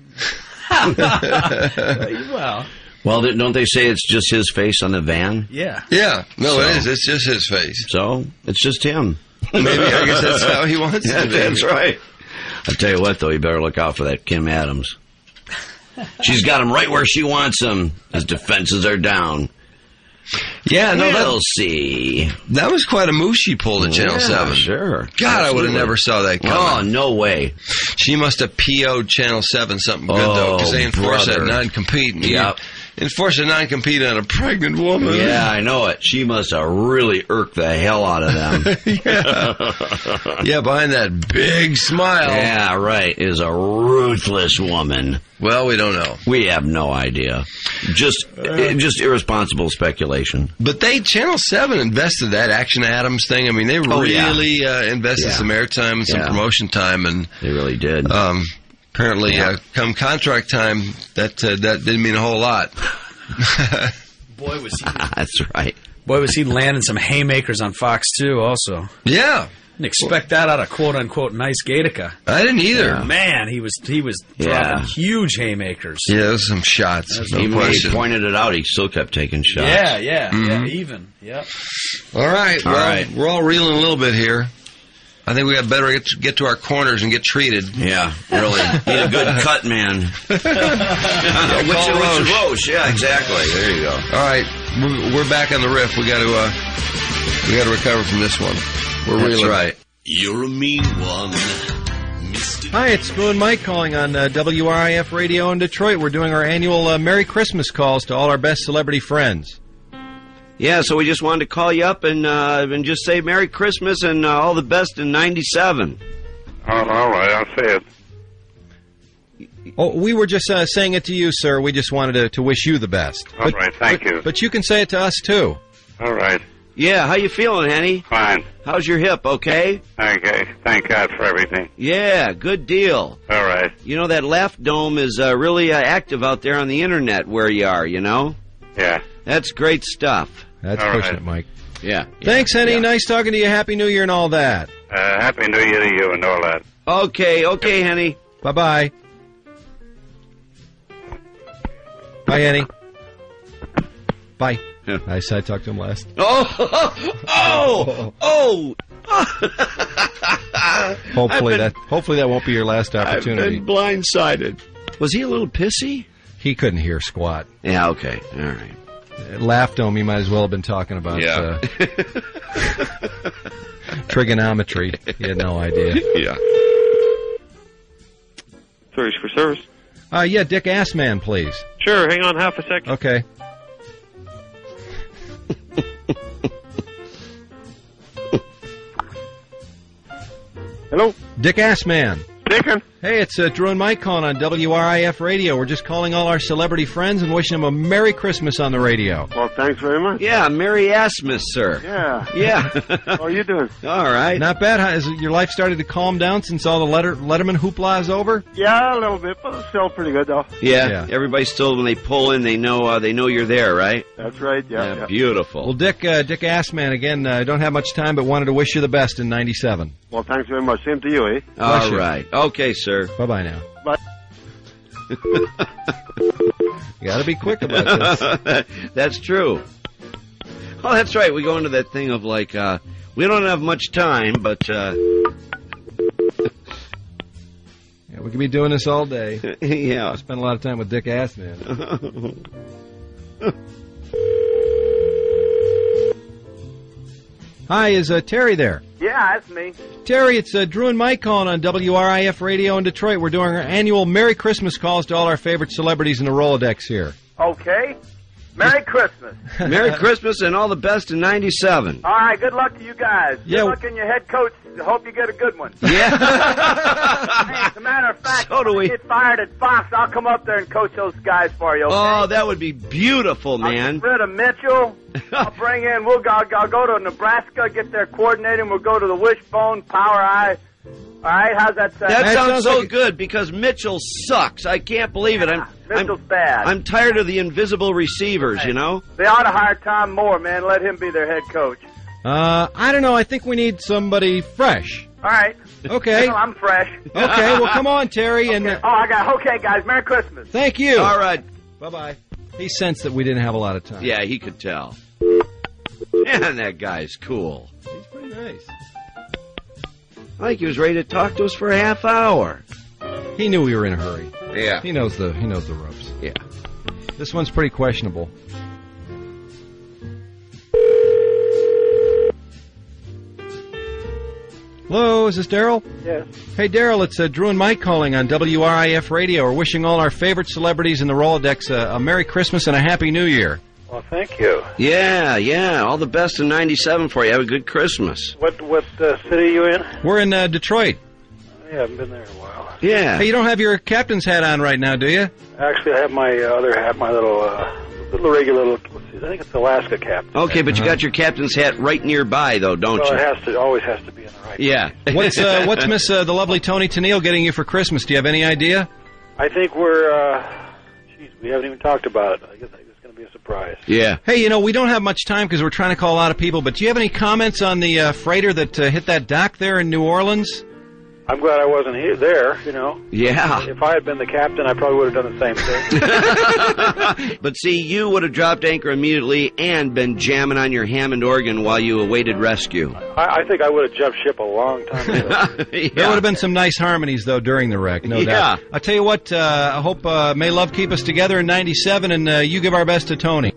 well,
Well, th- don't they say it's just his face on the van?
yeah.
Yeah, no,
So-
it is. It's just his face.
So, it's just him.
Maybe I guess that's how he wants
Yeah,
it. to be.
that's right. I'll tell you what, though, you better look out for that Kim Adams. She's got him right where she wants him. His defenses are down.
Yeah, no,
we'll
that,
see.
that was quite a move she pulled at Channel
Yeah,
seven.
Sure.
God, I would have
Absolutely.
never saw that
Oh,
coming.
no way.
She must have P O'd Channel seven something good, though, because
Oh,
they enforce
brother.
that non-compete. And you
Yep.
Enforce a non-compete on a pregnant woman.
Yeah, I know it. She must have really irked the hell out of them.
yeah. yeah, behind that big smile.
Yeah, right. Is a ruthless woman.
Well, we don't know.
We have no idea. Just, uh, just irresponsible speculation.
But they, Channel seven invested that Action Adams thing. I mean, they
Oh, yeah.
really uh, invested
Yeah.
some airtime and some
Yeah.
promotion time, and
They really did.
um, apparently,
Yeah.
uh, come contract time, that uh, that didn't mean a whole lot.
Boy was he,
That's right.
boy was he landing some haymakers on Fox too. Also,
Yeah,
didn't expect that out of quote unquote nice Gatica.
I didn't either.
Yeah.
Man, he was he was
Yeah.
dropping huge haymakers.
Yeah, those some shots. No
Even when he
question.
pointed it out, he still kept taking shots.
Yeah, yeah,
Mhm.
yeah, even. Yep.
All right,
All
well,
right.
we're all reeling a little bit here. I think we got better get to, get to our corners and get treated.
Yeah, really. Need a good cut, man. Which
Yeah,
which
call
is
Roche.
Roche. Yeah, exactly. There you go.
All right, we're, we're back on the riff. We got to uh, we got to recover from this one. We're
That's
reeling.
right.
You're a mean one, Mister
Hi, it's Boo and Mike calling on uh, W R I F Radio in Detroit. We're doing our annual uh, Merry Christmas calls to all our best celebrity friends.
Yeah, so we just wanted to call you up and uh, and just say Merry Christmas and uh, all the best in ninety-seven.
Oh, all right, I'll say it.
Oh, we were just uh, saying it to you, sir. We just wanted to, to wish you the best.
All right, thank
but,
you.
But you can say it to us, too.
All right,
Yeah, how you feeling, Henny?
fine.
How's your hip, okay?
Okay, thank God for everything.
Yeah, good deal.
All right,
You know, that Laugh Dome is uh, really uh, active out there on the internet where you are, you know?
yeah.
That's great stuff.
That's
All
pushing
right.
it, Mike.
Yeah. yeah
Thanks, Henny.
yeah.
Nice talking to you. Happy New Year and all that.
Uh, Happy New Year to you and all that.
Okay, okay, Henny.
Bye-bye. Bye, Henny. Bye. I said I talked to him last.
Oh, oh, oh.
Hopefully
I've been-
that hopefully that won't be your last
I've
opportunity.
been blindsided. Was he a little pissy?
He couldn't hear squat.
Yeah, okay. All right.
Laugh Dome, you might as well have been talking about
Yeah.
uh, trigonometry. He had no idea.
Yeah.
Search for service.
Uh, yeah, Dick Assman, please.
Sure, hang on half a second.
Okay.
Hello?
Dick Assman.
Dickin?
Hey, it's uh, Drew and Mike calling on W R I F Radio. We're just calling all our celebrity friends and wishing them a Merry Christmas on the radio.
Well, thanks very much.
Yeah, Merry Asmus, sir.
Yeah.
Yeah.
How are you doing?
All right.
Not bad. How, has your life started to calm down since all the letter, Letterman hoopla is over?
Yeah, a little bit, but still pretty good, though.
Yeah,
Yeah.
everybody still, when they pull in, they know uh, they know you're there, right?
That's right, yeah. yeah.
Beautiful.
Well, Dick, uh, Dick Assman, again, I uh, don't have much time, but wanted to wish you the best in ninety-seven.
Well, thanks very much. Same to you, eh?
Bless
All
you.
right. Okay, sir.
Bye-bye now.
Bye.
You got to be quick about this.
That's true. Oh, that's right. We go into that thing of like, uh, we don't have much time, but uh,
Yeah, we could be doing this all day.
Yeah.
I spent a lot of time with Dick Assman. Hi, is uh, Terry there?
Yeah, that's me.
Terry, it's uh, Drew and Mike calling on W R I F Radio in Detroit. We're doing our annual Merry Christmas calls to all our favorite celebrities in the Rolodex here.
Okay. Merry Christmas.
Merry Christmas and all the best in ninety-seven.
All right, good luck to you guys.
Yeah.
Good luck in your head coach. Hope you get a good one.
Yeah.
Hey, as a matter of fact,
So do
when
we.
you get fired at Fox, I'll come up there and coach those guys for you, okay?
Oh, that would be beautiful,
I'll
man.
get rid of Mitchell. I'll bring in, we'll go, I'll go to Nebraska, get there coordinating. We'll go to the Wishbone, Power Eye. All right, how's that sound?
That,
That
sounds,
sounds
so
like-
good because Mitchell sucks. I can't believe it. I'm
Mitchell's
I'm,
bad.
I'm tired of the invisible receivers, you know?
They ought to hire Tom Moore, man. Let him be their head coach.
Uh, I don't know. I think we need somebody fresh.
All right.
Okay.
Well, I'm fresh.
Okay, well, come on, Terry. and uh,
Oh, I got, okay, guys. Merry Christmas.
Thank you.
All right.
Bye-bye. He sensed that we didn't have a lot of time.
Yeah, he could tell. And that guy's cool.
He's pretty nice.
I think he was ready to talk to us for a half hour.
He knew we were in a hurry.
Yeah.
He knows the he knows the ropes.
Yeah.
This one's pretty questionable. Hello, is this Daryl?
Yes.
Hey, Daryl, it's uh, Drew and Mike calling on W R I F Radio. We're wishing all our favorite celebrities in the Rolodex uh, a Merry Christmas and a Happy New Year.
Well, thank you.
Yeah, yeah. All the best in ninety-seven for you. Have a good Christmas.
What what uh, city are you in?
We're in uh, Detroit.
I haven't been there in a while.
Yeah.
Hey, you don't have your captain's hat on right now, do you?
Actually, I have my uh, other hat, my little, uh, little regular, little, let's see, I think it's Alaska cap.
Okay, but you got your captain's hat right nearby, though, don't
Well,
you?
it has to, always has to be in the right.
Yeah.
What's uh, what's Miss uh, the lovely Tony Tennille getting you for Christmas? Do you have any idea?
I think we're, uh, geez, we haven't even talked about it. I guess it's going to be a surprise.
Yeah.
Hey, you know, we don't have much time because we're trying to call a lot of people, but do you have any comments on the uh, freighter that uh, hit that dock there in New Orleans?
I'm glad I wasn't here, there, you know.
Yeah.
If I had been the captain, I probably would have done the same thing.
But see, you would have dropped anchor immediately and been jamming on your Hammond organ while you awaited rescue.
I, I think I would have jumped ship a long time ago.
Yeah.
There would have been some nice harmonies, though, during the wreck, no
Yeah.
doubt. I'll tell you what, uh, I hope uh, may love keep us together in ninety-seven, and uh, you give our best to Tony.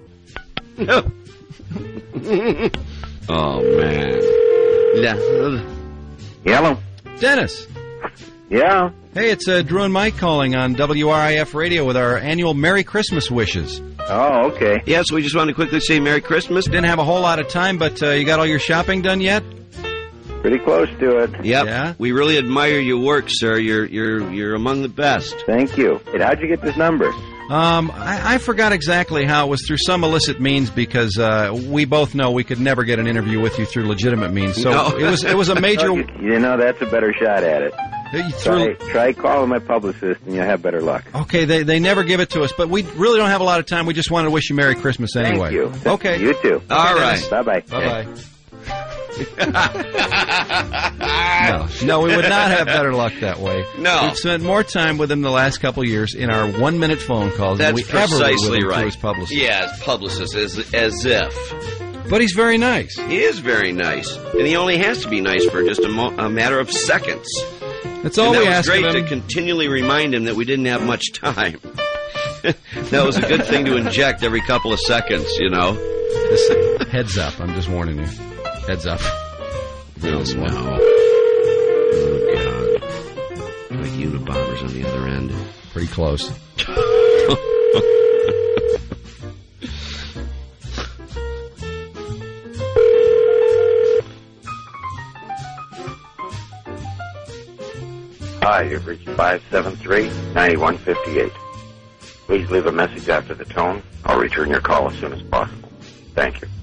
Oh, man.
Hello.
Dennis.
Yeah.
Hey, it's uh, Drew and Mike calling on W R I F Radio with our annual Merry Christmas wishes.
Oh, okay.
Yeah, so we just wanted to quickly say Merry Christmas.
Didn't have a whole lot of time, but uh, you got all your shopping done yet?
Pretty close to it.
Yep.
Yeah?
We really admire your work, sir. You're you're you're among the best.
Thank you. How'd you get this number?
Um, I, I forgot exactly how. It was through some illicit means because uh, we both know we could never get an interview with you through legitimate means. So
No.
it was it was a major.
you, you know, that's a better shot at it.
Through,
Try, try calling my publicist and you'll have better luck.
okay, they they never give it to us, but we really don't have a lot of time. We just wanted to wish you Merry Christmas anyway.
Thank you.
Okay.
You too.
All right.
Bye-bye.
Bye bye. No, no, we would not have better luck that way.
No.
We've spent more time with him the last couple of years in our one-minute phone calls
That's
than we ever would with
precisely
him through
right.
his publicist.
Yeah, his publicist, as, as if.
But he's very nice.
He is very nice. And he only has to be nice for just a, mo- a matter of seconds.
That's all
and
we
that was
ask
great
of him.
to continually remind him that we didn't have much time. That was a good thing to inject every couple of seconds, you know.
Listen, heads up. I'm just warning you. Heads up.
Oh,
This
no.
one.
Oh, God. Like Unabomber's on the other end.
Pretty close.
Hi, you've reached five seven three, nine one five eight. Please leave a message after the tone. I'll return your call as soon as possible. Thank you.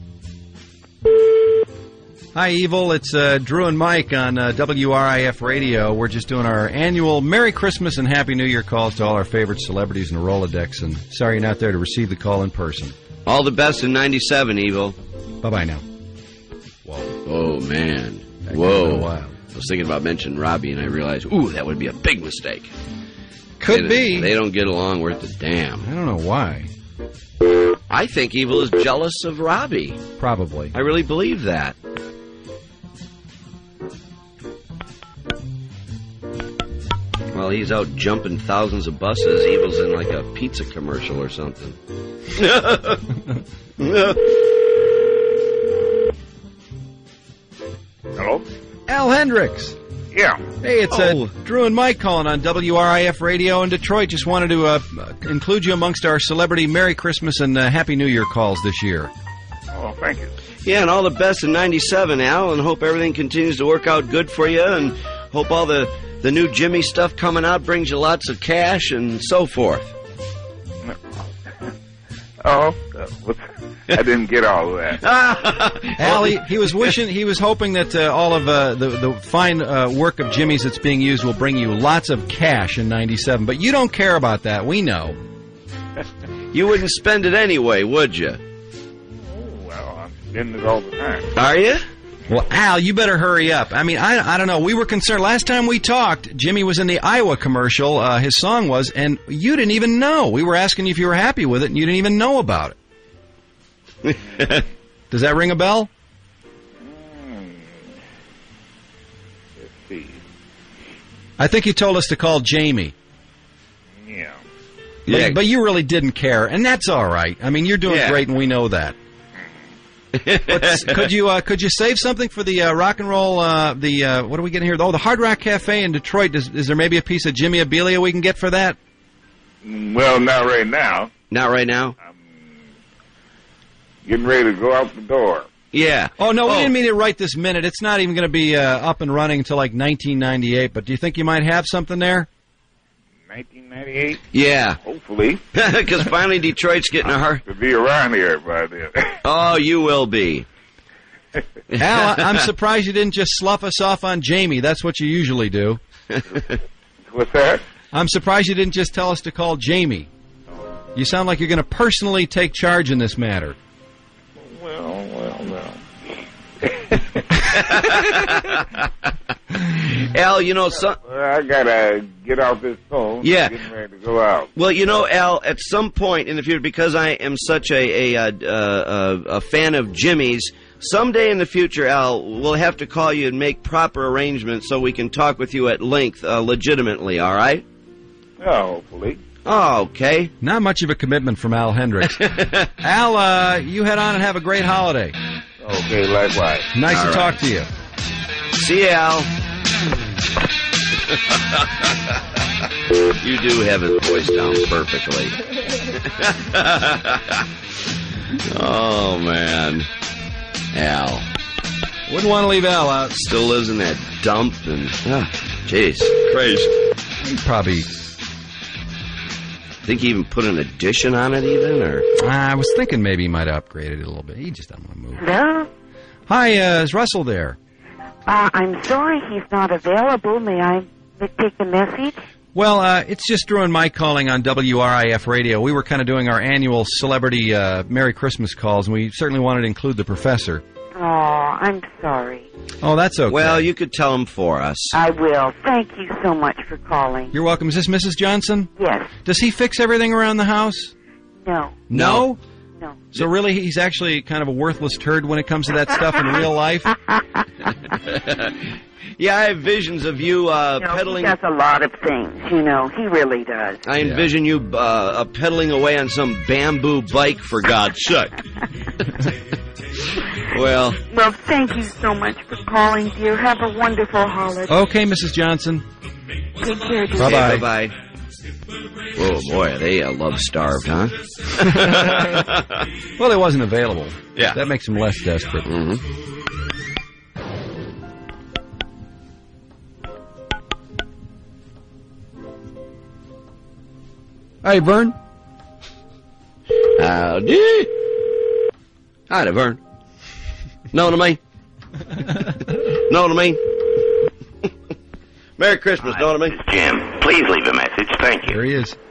Hi, Evil. It's uh, Drew and Mike on uh, W R I F Radio. We're just doing our annual Merry Christmas and Happy New Year calls to all our favorite celebrities in the Rolodex. And sorry you're not there to receive the call in person.
All the best in ninety-seven, Evil.
Bye-bye now.
Whoa. Oh, man.
That
Whoa.
could've been wild.
I was thinking about mentioning Robbie, and I realized, ooh, that would be a big mistake.
Could
they,
be.
They don't get along worth a damn.
I don't know why.
I think Evil is jealous of Robbie.
Probably.
I really believe that. Well, he's out jumping thousands of buses. Evil's in like a pizza commercial or something.
Hello?
Al Hendricks.
Yeah.
Hey, it's
Oh.
uh, Drew and Mike calling on W R I F Radio in Detroit. Just wanted to uh, include you amongst our celebrity Merry Christmas and uh, Happy New Year calls this year.
Oh, thank you.
Yeah, and all the best in ninety-seven, Al, and hope everything continues to work out good for you, and hope all the, the new Jimmy stuff coming out brings you lots of cash and so forth.
Oh, uh, what's, I didn't get all of that.
Al, he, he was wishing, he was hoping that uh, all of uh, the, the fine uh, work of Jimmy's that's being used will bring you lots of cash in ninety-seven, but you don't care about that, we know.
You wouldn't spend it anyway, would you?
Spending it all the time.
Are you?
Well, Al, you better hurry up. I mean, I, I don't know. We were concerned. Last time we talked, Jimmy was in the Iowa commercial, uh, his song was, and you didn't even know. We were asking you if you were happy with it, and you didn't even know about it. Does that ring a bell?
Hmm. Let's see.
I think you told us to call Jamie.
Yeah.
But,
Yeah.
but you really didn't care, and that's all right. I mean, you're doing
Yeah.
great, and we know that. But could you uh, could you save something for the uh, rock and roll? Uh, the uh, what are we getting here? Oh, the Hard Rock Cafe in Detroit. Does, is there maybe a piece of Jimmy Abelia we can get for that?
Well, not right now.
Not right now?
Getting ready to go out the door.
Yeah.
Oh no, we didn't mean it right this minute. It's not even going to be uh, up and running until like nineteen ninety-eight. But do you think you might have something there?
nineteen ninety-eight?
Yeah.
Hopefully.
Because finally Detroit's getting a hard...
To be around here by then.
Oh, you will be.
Al, I'm surprised you didn't just slough us off on Jamie. That's what you usually do.
What's that?
I'm surprised you didn't just tell us to call Jamie. You sound like you're going to personally take charge in this matter.
Well, well, well.
Al, you know, some...
I gotta get off this phone.
Yeah.
Getting ready to go out.
Well, you know, Al, at some point in the future, because I am such a a, a, a, a fan of Jimmy's, someday in the future, Al, we'll have to call you and make proper arrangements so we can talk with you at length, uh, legitimately, all right?
Yeah, hopefully.
Oh, okay.
Not much of a commitment from Al Hendricks. Al, uh, you head on and have a great holiday.
Okay, likewise.
Nice
All
to
right.
talk to you.
See you, Al. You do have his voice down perfectly. Oh, man. Al.
Wouldn't want to leave Al out.
Still lives in that dump and... Ah, jeez. Christ.
He probably...
Think he even put an addition on it even, or?
I was thinking maybe he might have upgraded it a little bit. He just doesn't want to move.
Hello?
Hi, uh, is Russell there?
Uh, I'm sorry he's not available. May I take the message?
Well, uh, it's just Drew and Mike calling on W R I F Radio. We were kind of doing our annual celebrity uh, Merry Christmas calls, and we certainly wanted to include the professor.
Oh, I'm sorry.
Oh, that's okay.
Well, you could tell him for us.
I will. Thank you so much for calling.
You're welcome. Is this Missus Johnson?
Yes.
Does he fix everything around the house?
No.
No?
No.
So really, he's actually kind of a worthless turd when it comes to that stuff in real life?
Yeah, I have visions of you uh,
You know,
pedaling...
he does a lot of things, you know. He really does.
I envision you uh, uh, pedaling away on some bamboo bike, for God's sake. Well...
Well, thank you so much for calling, dear. Have a wonderful holiday.
Okay, Missus Johnson.
Take care, dear.
Bye-bye.
Bye-bye. Oh, boy, are they uh, love-starved, huh?
Well, it wasn't available.
Yeah.
That makes him less desperate.
Mm-hmm.
Hey, Vern.
Howdy. Howdy, Vern. Know what I mean? Know what I mean? Merry Christmas, know what I mean?
Jim, please leave a message. Thank you.
There he is.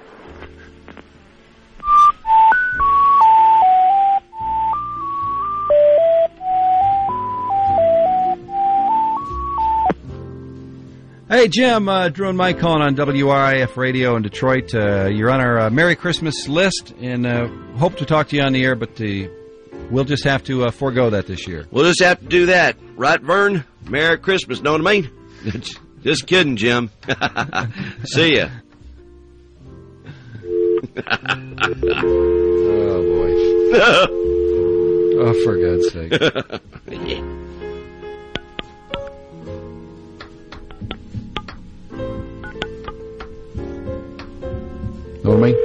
Hey, Jim, uh, Drew and Mike calling on W R I F Radio in Detroit. Uh, you're on our uh, Merry Christmas list, and uh, hope to talk to you on the air, but uh, we'll just have to uh, forego that this year.
We'll just have to do that. Right, Vern? Merry Christmas, know what I mean? Just kidding, Jim. See ya.
Oh, boy. Oh, for God's sake.
Yeah.
Know what I mean?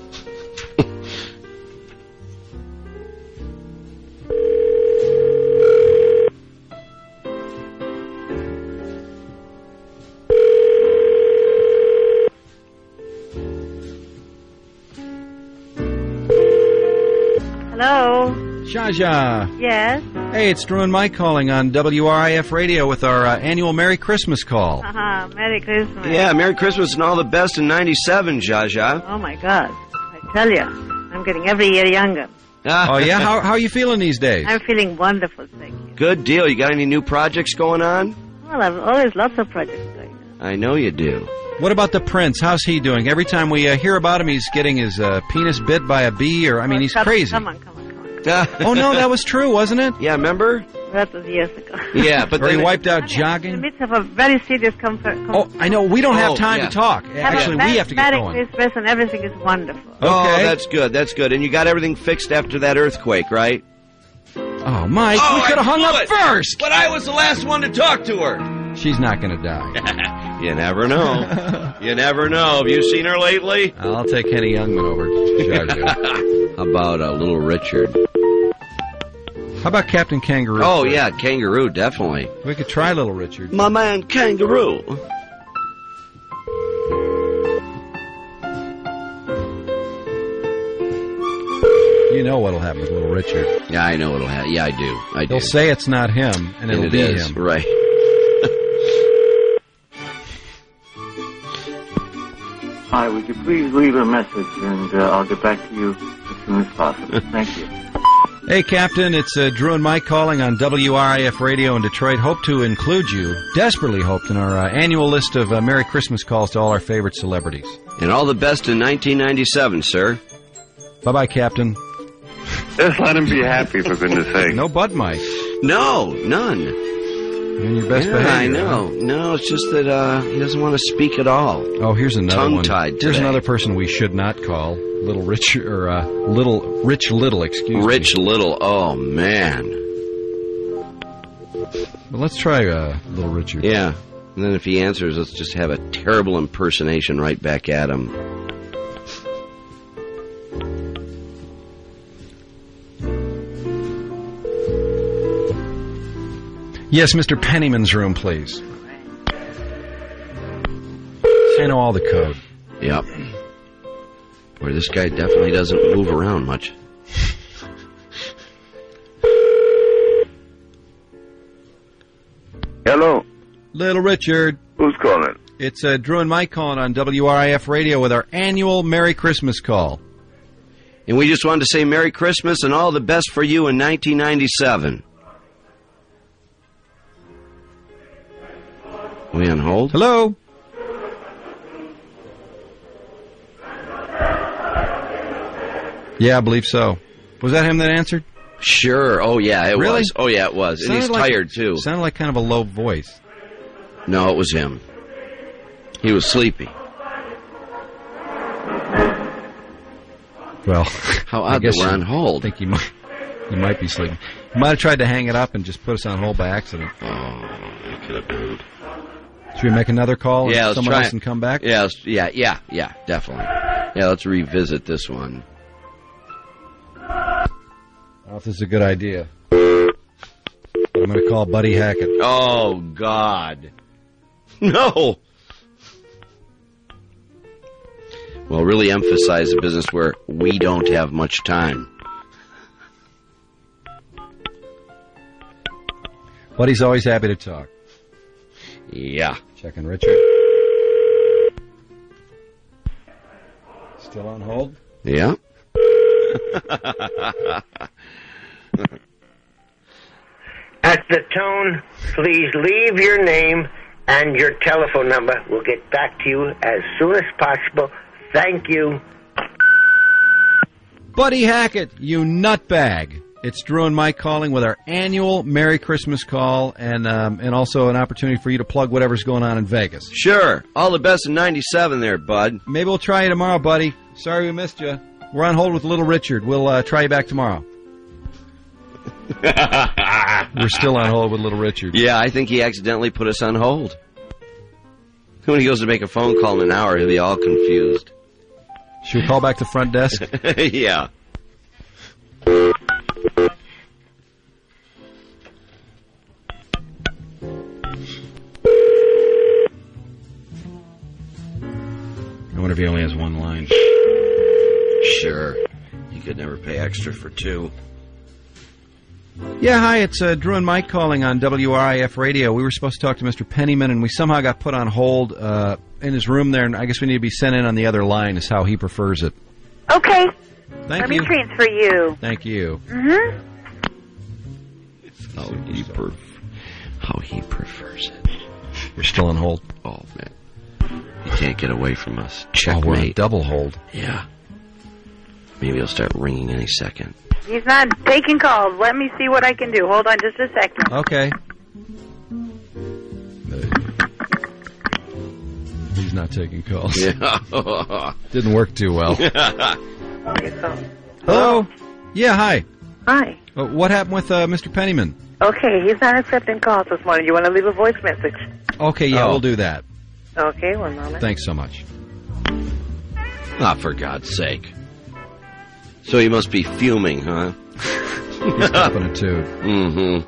Hello.
Zsa.
Yes.
Hey, it's Drew and Mike calling on W R I F Radio with our uh, annual Merry Christmas call.
Uh-huh. Merry Christmas.
Yeah, Merry Christmas and all the best in ninety-seven, Zsa Zsa.
Oh, my God. I tell you, I'm getting every year younger.
Oh, yeah? How, how are you feeling these days?
I'm feeling wonderful, thank you.
Good deal. You got any new projects going on?
Well, I've always lots of projects going on.
I know you do.
What about the Prince? How's he doing? Every time we uh, hear about him, he's getting his uh, penis bit by a bee, or, I mean,
Oh,
he's
come,
crazy.
Come on, come on, come on.
Oh, no, that was true, wasn't it?
Yeah, remember?
That was years ago.
Yeah, but
Or he
then it-
wiped out
In the
jogging.
midst of a very serious comfort.
Oh, I know. We don't have
Oh,
time
yeah.
to talk. Actually, we have to get
Merry
going.
Christmas and everything is wonderful.
Oh,
Okay.
that's good. That's good. And you got everything fixed after that earthquake, right?
Oh, Mike,
Oh,
we could have
I
hung
blew
up
it.
first.
But I was the last one to talk to her.
She's not going to die.
You never know. You never know. Have you seen her lately?
I'll take Henny Youngman over. Zsa Zsa.
How about uh, Little Richard?
How about Captain Kangaroo?
Oh, yeah, Kangaroo, definitely.
We could try Little Richard.
My man, Kangaroo.
You know what'll happen with Little Richard.
Yeah, I know it'll happen. Yeah, I do. I do.
He'll say it's not him, and it'll
it
be
is,
him.
right.
Hi, would you please leave a message and uh, I'll get back to you as soon as possible. Thank you.
Hey, Captain, it's uh, Drew and Mike calling on W R I F Radio in Detroit. Hope to include you, desperately hoped, in our uh, annual list of uh, Merry Christmas calls to all our favorite celebrities.
And all the best in nineteen ninety-seven, sir.
Bye-bye, Captain.
Just let him be happy, for goodness sake.
No Bud Mike.
No, none.
You're in your best
yeah,
behavior.
I know. No, it's just that uh, he doesn't want to speak at all.
Oh, here's another one.
Tongue-tied
Here's
today.
another person we should not call. Little Rich, or uh, Little Rich Little, excuse
Rich
me.
Little. Oh, man.
Well, let's try uh, Little Richard.
Yeah. And then if he answers, let's just have a terrible impersonation right back at him.
Yes, Mister Pennyman's room, please. I know all the code.
Yep. Boy, this guy definitely doesn't move around much.
Hello.
Little Richard.
Who's calling?
It's uh, Drew and Mike calling on W R I F Radio with our annual Merry Christmas call.
And we just wanted to say Merry Christmas and all the best for you in nineteen ninety-seven. We on hold?
Hello? Yeah, I believe so. Was that him that answered?
Sure. Oh, yeah, it
Really?
was. Oh, yeah, it was. And
Sounded
he's
like-
tired, too.
Sounded like kind of a low voice.
No, it was him. He was sleepy.
Well,
How
I
odd
guess
that we're
you-
on hold.
I think he might, he might be sleeping. He might have tried to hang it up and just put us on hold by accident.
Oh, that could have been.
Should we make another call and
Yeah, let's
someone
try
else
it.
can come back?
Yeah, let's, yeah, yeah, yeah, definitely. Yeah, let's revisit this one.
I don't know if this is a good idea. I'm going to call Buddy Hackett.
Oh, God. No. Well, really emphasize a business where we don't have much time.
Buddy's always happy to talk.
Yeah.
Checking Richard. Still on hold?
Yeah.
At the tone, please leave your name and your telephone number. We'll get back to you as soon as possible. Thank you.
Buddy Hackett, you nutbag. It's Drew and Mike calling with our annual Merry Christmas call, and um, and also an opportunity for you to plug whatever's going on in Vegas.
Sure. All the best in ninety-seven there, bud.
Maybe we'll try you tomorrow, buddy. Sorry we missed you. We're on hold with Little Richard. We'll uh, try you back tomorrow. We're still on hold with Little Richard.
Yeah, I think he accidentally put us on hold. When he goes to make a phone call in an hour, he'll be all confused.
Should we call back the front desk?
Yeah.
I wonder if he only has one line.
Sure. You could never pay extra for two.
Yeah, hi, it's uh, Drew and Mike calling on W R I F Radio. We were supposed to talk to Mister Pennyman, and we somehow got put on hold uh, in his room there, and I guess we need to be sent in on the other line is how he prefers it.
Okay.
Thank
Let
you.
me transfer you.
Thank you.
Mm-hmm.
How he, pref- how he prefers it.
We're still on hold.
Oh, man. He can't get away from us. Checkmate.
Oh, we're on double hold.
Yeah. Maybe he'll start ringing any second.
He's not taking calls. Let me see what I can do. Hold on just a second.
Okay. He's not taking calls.
Yeah.
Didn't work too well. Hello? Yeah, hi.
Hi.
Uh, what happened with uh, Mister Pennyman?
Okay, he's not accepting calls this morning. You want to leave a voice message?
Okay, yeah,
Oh.
we'll do that.
Okay, one moment.
Thanks so much.
Ah, for God's sake. So he must be fuming, huh?
He's tapping it, too.
Mm-hmm.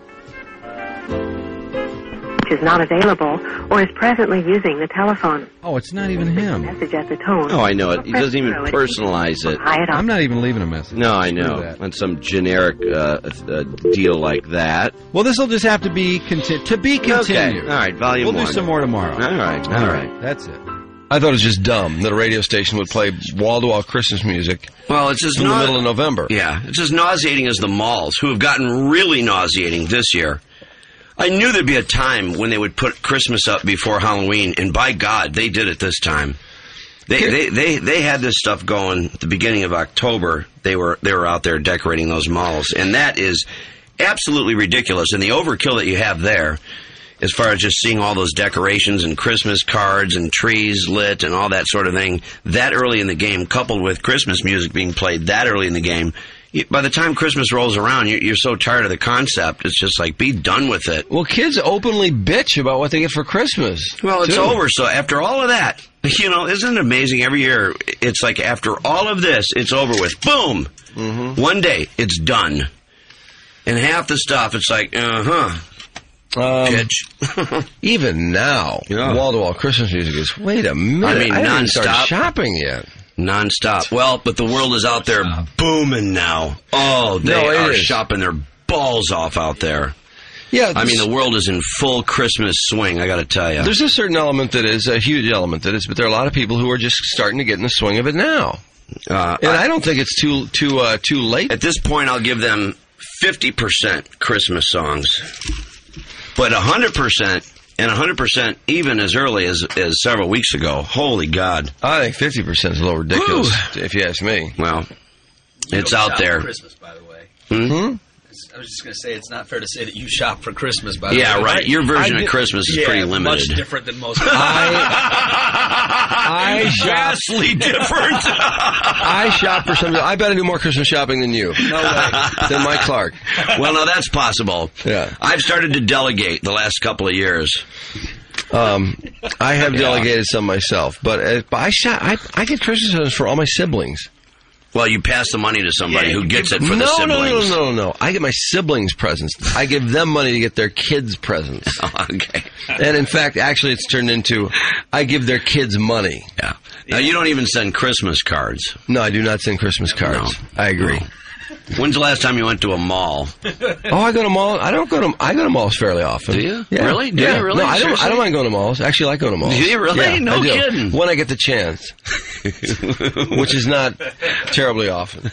Is not available or is presently using the telephone.
Oh, it's not even him.
Message at the tone.
Oh, I know it. He doesn't even personalize it.
I'm not even leaving a message.
No, I
Screw
know.
that.
On some generic uh, uh, deal like that.
Well, this will just have to be conti- to be continued.
Okay. All right, volume
We'll
one.
do some more tomorrow.
All right, all right.
That's it.
I thought it was just dumb that a radio station would play wall-to-wall Christmas music
Well, it's as
in the
nau-
middle of November.
Yeah, it's as nauseating as the malls, who have gotten really nauseating this year. I knew there'd be a time when they would put Christmas up before Halloween, and by God, they did it this time. They they they, they had this stuff going at the beginning of October. They were they were out there decorating those malls, and that is absolutely ridiculous. And the overkill that you have there, as far as just seeing all those decorations and Christmas cards and trees lit and all that sort of thing, that early in the game, coupled with Christmas music being played that early in the game, you, by the time Christmas rolls around, you're, you're so tired of the concept, it's just like, be done with it.
Well, kids openly bitch about what they get for Christmas.
Well, it's
too.
over, so after all of that, you know, isn't it amazing? Every year, it's like after all of this, it's over with. Boom!
Mm-hmm.
One day, it's done. And half the stuff, it's like, uh-huh.
Um,
Pitch.
Even now,
Yeah.
wall-to-wall Christmas music is, wait a minute,
I mean,
haven't started
nonstop.
shopping yet.
Non-stop. Well, but the world is out there booming now. Oh, they
No, it
are
is.
shopping their balls off out there.
Yeah,
I mean,
this-
the world is in full Christmas swing, I gotta tell you.
There's a certain element that is, a huge element that is, but there are a lot of people who are just starting to get in the swing of it now.
Uh,
And I, don't think it's too too uh, too late.
At this point, I'll give them fifty percent Christmas songs. But one hundred percent, and one hundred percent even as early as, as several weeks ago. Holy God.
I think fifty percent is a little ridiculous, if you ask me.
Well,
You
it's
don't
out
shop
there.
For Christmas, by the way.
Hmm?
I was just going to say, it's not fair to say that you shop for Christmas, by the
Yeah,
way.
right. Your version
I
of
did-
Christmas is
yeah,
pretty limited.
much different than most.
I shop
vastly different.
I shop for some. I bet I do more Christmas shopping than you.
No way.
Than Mike Clark.
Well, no, that's possible.
Yeah.
I've started to delegate the last couple of years.
Um, I have
Yeah.
delegated some myself, but, uh, but I shop. I, I get Christmas presents for all my siblings.
Well, you pass the money to somebody
Yeah,
who
you
gets
give-
it for
no,
the siblings.
No, no, no, no. I get my siblings presents. I give them money to get their kids presents.
Okay.
And in fact, actually, it's turned into I give their kids money.
Yeah. Now, you don't even send Christmas cards.
No, I do not send Christmas cards. I agree.
No. When's the last time you went to a mall?
Oh, I go to malls. I don't go to. I go to malls fairly often.
Do you?
Yeah.
Really? Do
yeah.
you really?
No, I don't. I
Seriously?
don't mind going to malls. Actually, I like going to malls.
Do you really?
Yeah,
No
I do.
kidding.
When I get the chance, which is not terribly often.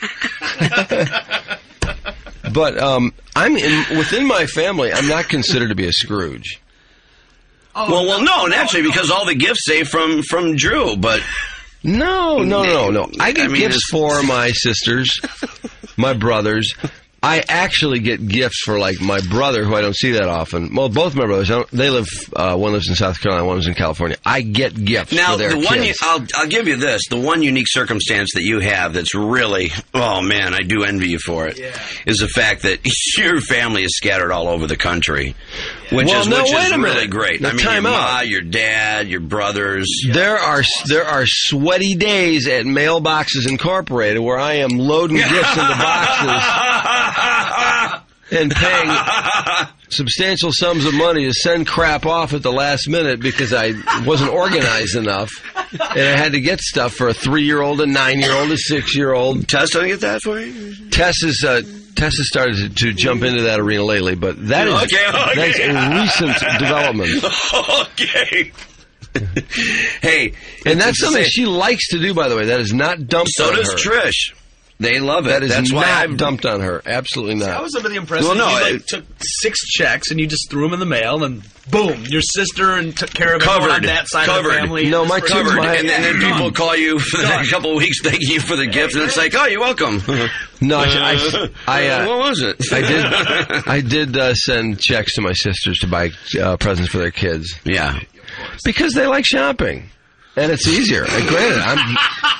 But um, I'm in within my family. I'm not considered to be a Scrooge.
Oh, well, well, no, naturally, because all the gifts say from from Drew, but
No, no, no, no. I get
I mean,
gifts
it's-
for my sisters, my brothers. I actually get gifts for, like, my brother, who I don't see that often. Well, both my brothers, I don't, they live, uh, one lives in South Carolina, one lives in California. I get gifts
Now,
for their
the one
kids.
you, I'll, I'll give you this. The one unique circumstance that you have that's really, oh, man, I do envy you for it, yeah. is the fact that your family is scattered all over the country, which
well,
is,
no,
which
wait
is
a minute.
really great.
Now,
I mean,
time
your
out.
ma, your dad, your brothers.
There are there are sweaty days at Mailboxes Incorporated where I am loading gifts into boxes and paying substantial sums of money to send crap off at the last minute because I wasn't organized enough, and I had to get stuff for a three-year-old, a nine-year-old, a six-year-old.
Tess, don't get that for you?
Tess is uh, Tess has started to, to jump into that arena lately, but that is
okay, okay.
that's a recent development.
Okay. Hey,
and that's something she likes to do, by the way. That is not dumped
so
on her.
So does Trish. They love it.
That is
That's
not
why I've
dumped on her. Absolutely not.
I was under the impression
well, no,
that you
I,
like, took six checks and you just threw them in the mail and boom, your sister and took care of
covered,
everyone on that side
covered.
of the family.
No, my
covered.
two, my,
and then, then people call you for the next couple of weeks thanking you for the gift, and it's like, oh, you're welcome.
No, I, I, I uh,
what was it?
I did. I did uh, send checks to my sisters to buy uh, presents for their kids.
Yeah,
because they like shopping, and it's easier. And granted, I'm.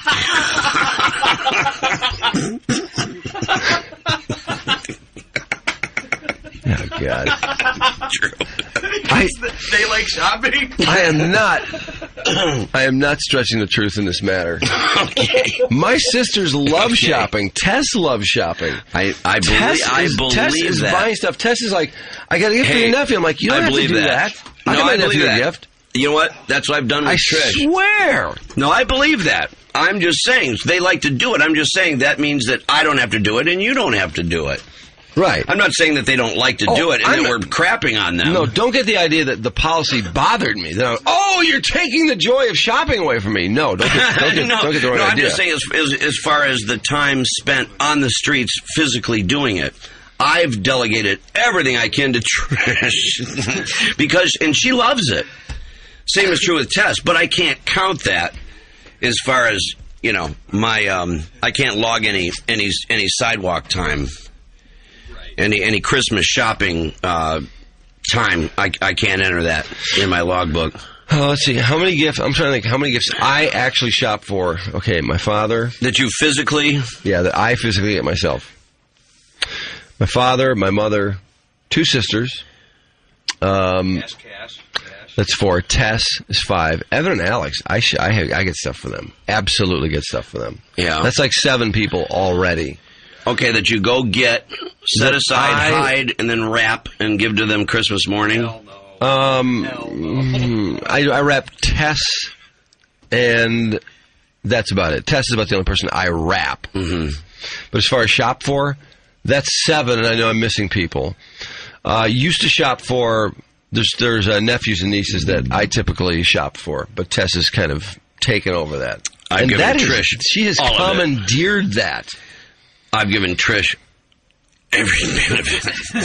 Oh God!
True.
I, they like shopping.
I am not. I am not stretching the truth in this matter.
Okay.
My sisters love okay. shopping. Tess loves shopping.
I I believe,
Tess
I
is,
believe
Tess is
that.
buying stuff. Tess is like, I got to get hey, for your nephew. I'm like, you don't
I
have
believe
to do
that.
that.
No,
I,
I
believe
believe that.
A gift.
You know what? That's what I've done with
I
Trish.
swear.
No, I believe that. I'm just saying they like to do it. I'm just saying that means that I don't have to do it and you don't have to do it.
Right.
I'm not saying that they don't like to
oh,
do it and
I'm
that
not,
we're crapping on them.
No, don't get the idea that the policy bothered me. That I, oh, you're taking the joy of shopping away from me. No, don't get, don't get,
no,
don't get the right
no,
idea.
I'm just saying as, as, as far as the time spent on the streets physically doing it, I've delegated everything I can to Trish because, and she loves it. Same is true with Tess, but I can't count that as far as, you know, my, um, I can't log any, any, any sidewalk time. Any any Christmas shopping uh, time, I, I can't enter that in my logbook.
Oh, let's see. How many gifts? I'm trying to think. How many gifts I actually shop for? Okay, my father.
That you physically?
Yeah, that I physically get myself. My father, my mother, two sisters. Um,
cash, cash, cash.
That's four. Tess is five. Evan and Alex, I sh- I, have, I get stuff for them. Absolutely get stuff for them.
Yeah.
That's like seven people already.
Okay, that you go get, set
that
aside,
I,
hide, and then wrap and give to them Christmas morning?
Hell no.
Um,
Hell no.
I, I wrap Tess, and that's about it. Tess is about the only person I wrap.
Mm-hmm.
But as far as shop for, that's seven, and I know I'm missing people. Uh, used to shop for, there's, there's uh, nephews and nieces that I typically shop for, but Tess has kind of taken over that.
I've
and
given
that
Trish
is, she has
all
commandeered that.
I've given Trish every bit of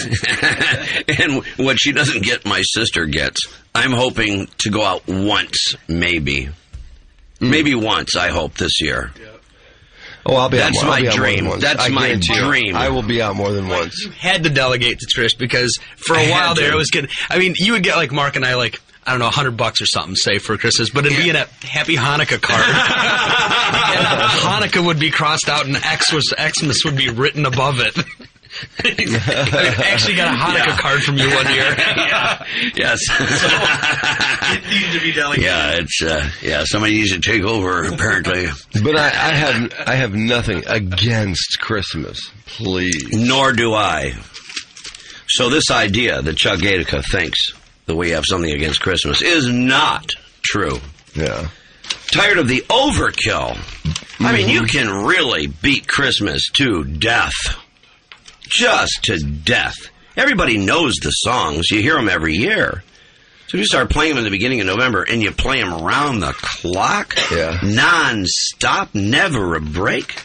it. And what she doesn't get, my sister gets. I'm hoping to go out once, maybe. Mm. Maybe once, I hope, this year. Yeah.
Oh, I'll be
That's
out more.
my
I'll be
dream.
Out more than once.
That's
I
my dream.
You, I will be out more than once.
You had to delegate to Trish because for a
I
while there
to.
it was good. I mean, you would get like Mark and I like, I don't know, a hundred bucks or something, say, for Christmas, but it'd be in a Happy Hanukkah card. And Hanukkah would be crossed out and X was, Xmas would be written above it. I actually got a Hanukkah yeah. card from you one year.
Yeah. Yes.
So, it needed to be delegated.
Yeah, it's, uh, yeah, somebody needs to take over, apparently.
But I, I have, I have nothing against Christmas, please.
Nor do I. So this idea that Chuck Gatica thinks that we have something against Christmas is not true.
Yeah.
Tired of the overkill. Mm-hmm. I mean, you can really beat Christmas to death. Just to death. Everybody knows the songs. You hear them every year. So if you start playing them in the beginning of November and you play them around the clock,
yeah.
non-stop, never a break.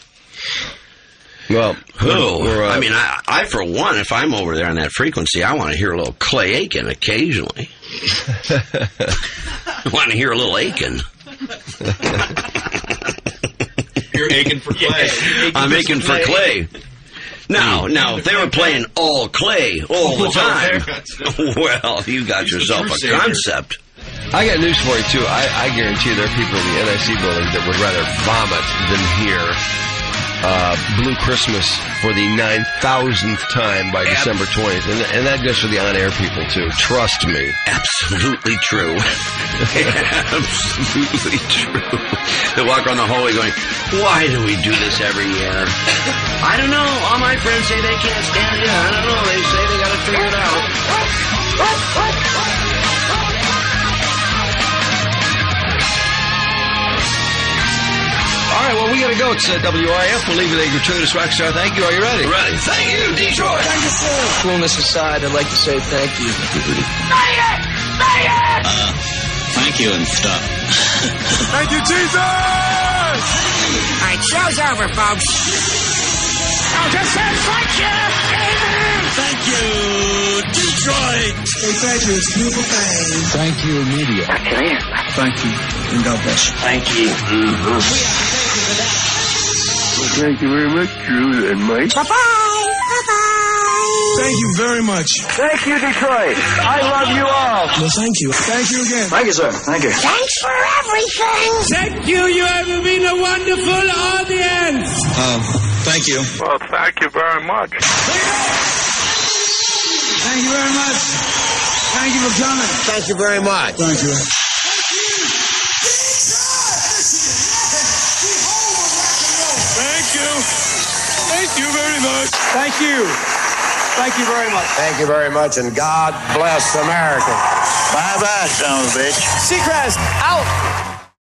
Well,
who?
uh,
I mean, I, I, for one, if I'm over there on that frequency, I want to hear a little Clay Aiken occasionally. I want to hear a little Aiken.
You're aching for Clay.
I'm aching for Clay. Now, now, if they were playing all clay all the time, well, you got yourself a concept.
I got news for you, too. I, I guarantee you there are people in the N I C building that would rather vomit than hear uh, Blue Christmas for the nine thousandth time by December twentieth. And, and that goes for the on-air people, too. Trust me.
Absolutely true. Absolutely true. They walk around the hallway going, why do we do this every year? I don't know. All my friends say they can't stand it. I don't know. They say they got to figure it out.
All right, well, we got to go. It's uh, W I F. We'll leave with a gratuitous rock star. Thank you. Are you ready?
Ready. Thank you, Detroit.
Thank you, sir. Coolness aside, I'd like to say thank you.
Say it! Say it!
Uh, thank you and stop.
Thank you, Jesus!
All right, show's over, folks. I'll just say thank you!
Thank you, Detroit!
Hey, thank you. It's a beautiful thing.
Thank you, media.
Thank you. And God bless you.
Thank you. Mm-hmm.
Thank you very much, Drew and Mike.
Bye-bye! Bye-bye!
Thank you very much.
Thank you, Detroit. I love you all.
Well, thank you. Thank you again.
Thank you, sir. Thank you.
Thanks for everything!
Thank you. You have been a wonderful audience.
Um, thank you.
Well, thank you very much.
Thank you very much. Thank you for coming.
Thank you very much.
Thank you. Thank you. Thank you very much.
Thank you. Thank you very much.
Thank you very much, and God bless America.
Bye-bye, son of a bitch.
Seacrest, out!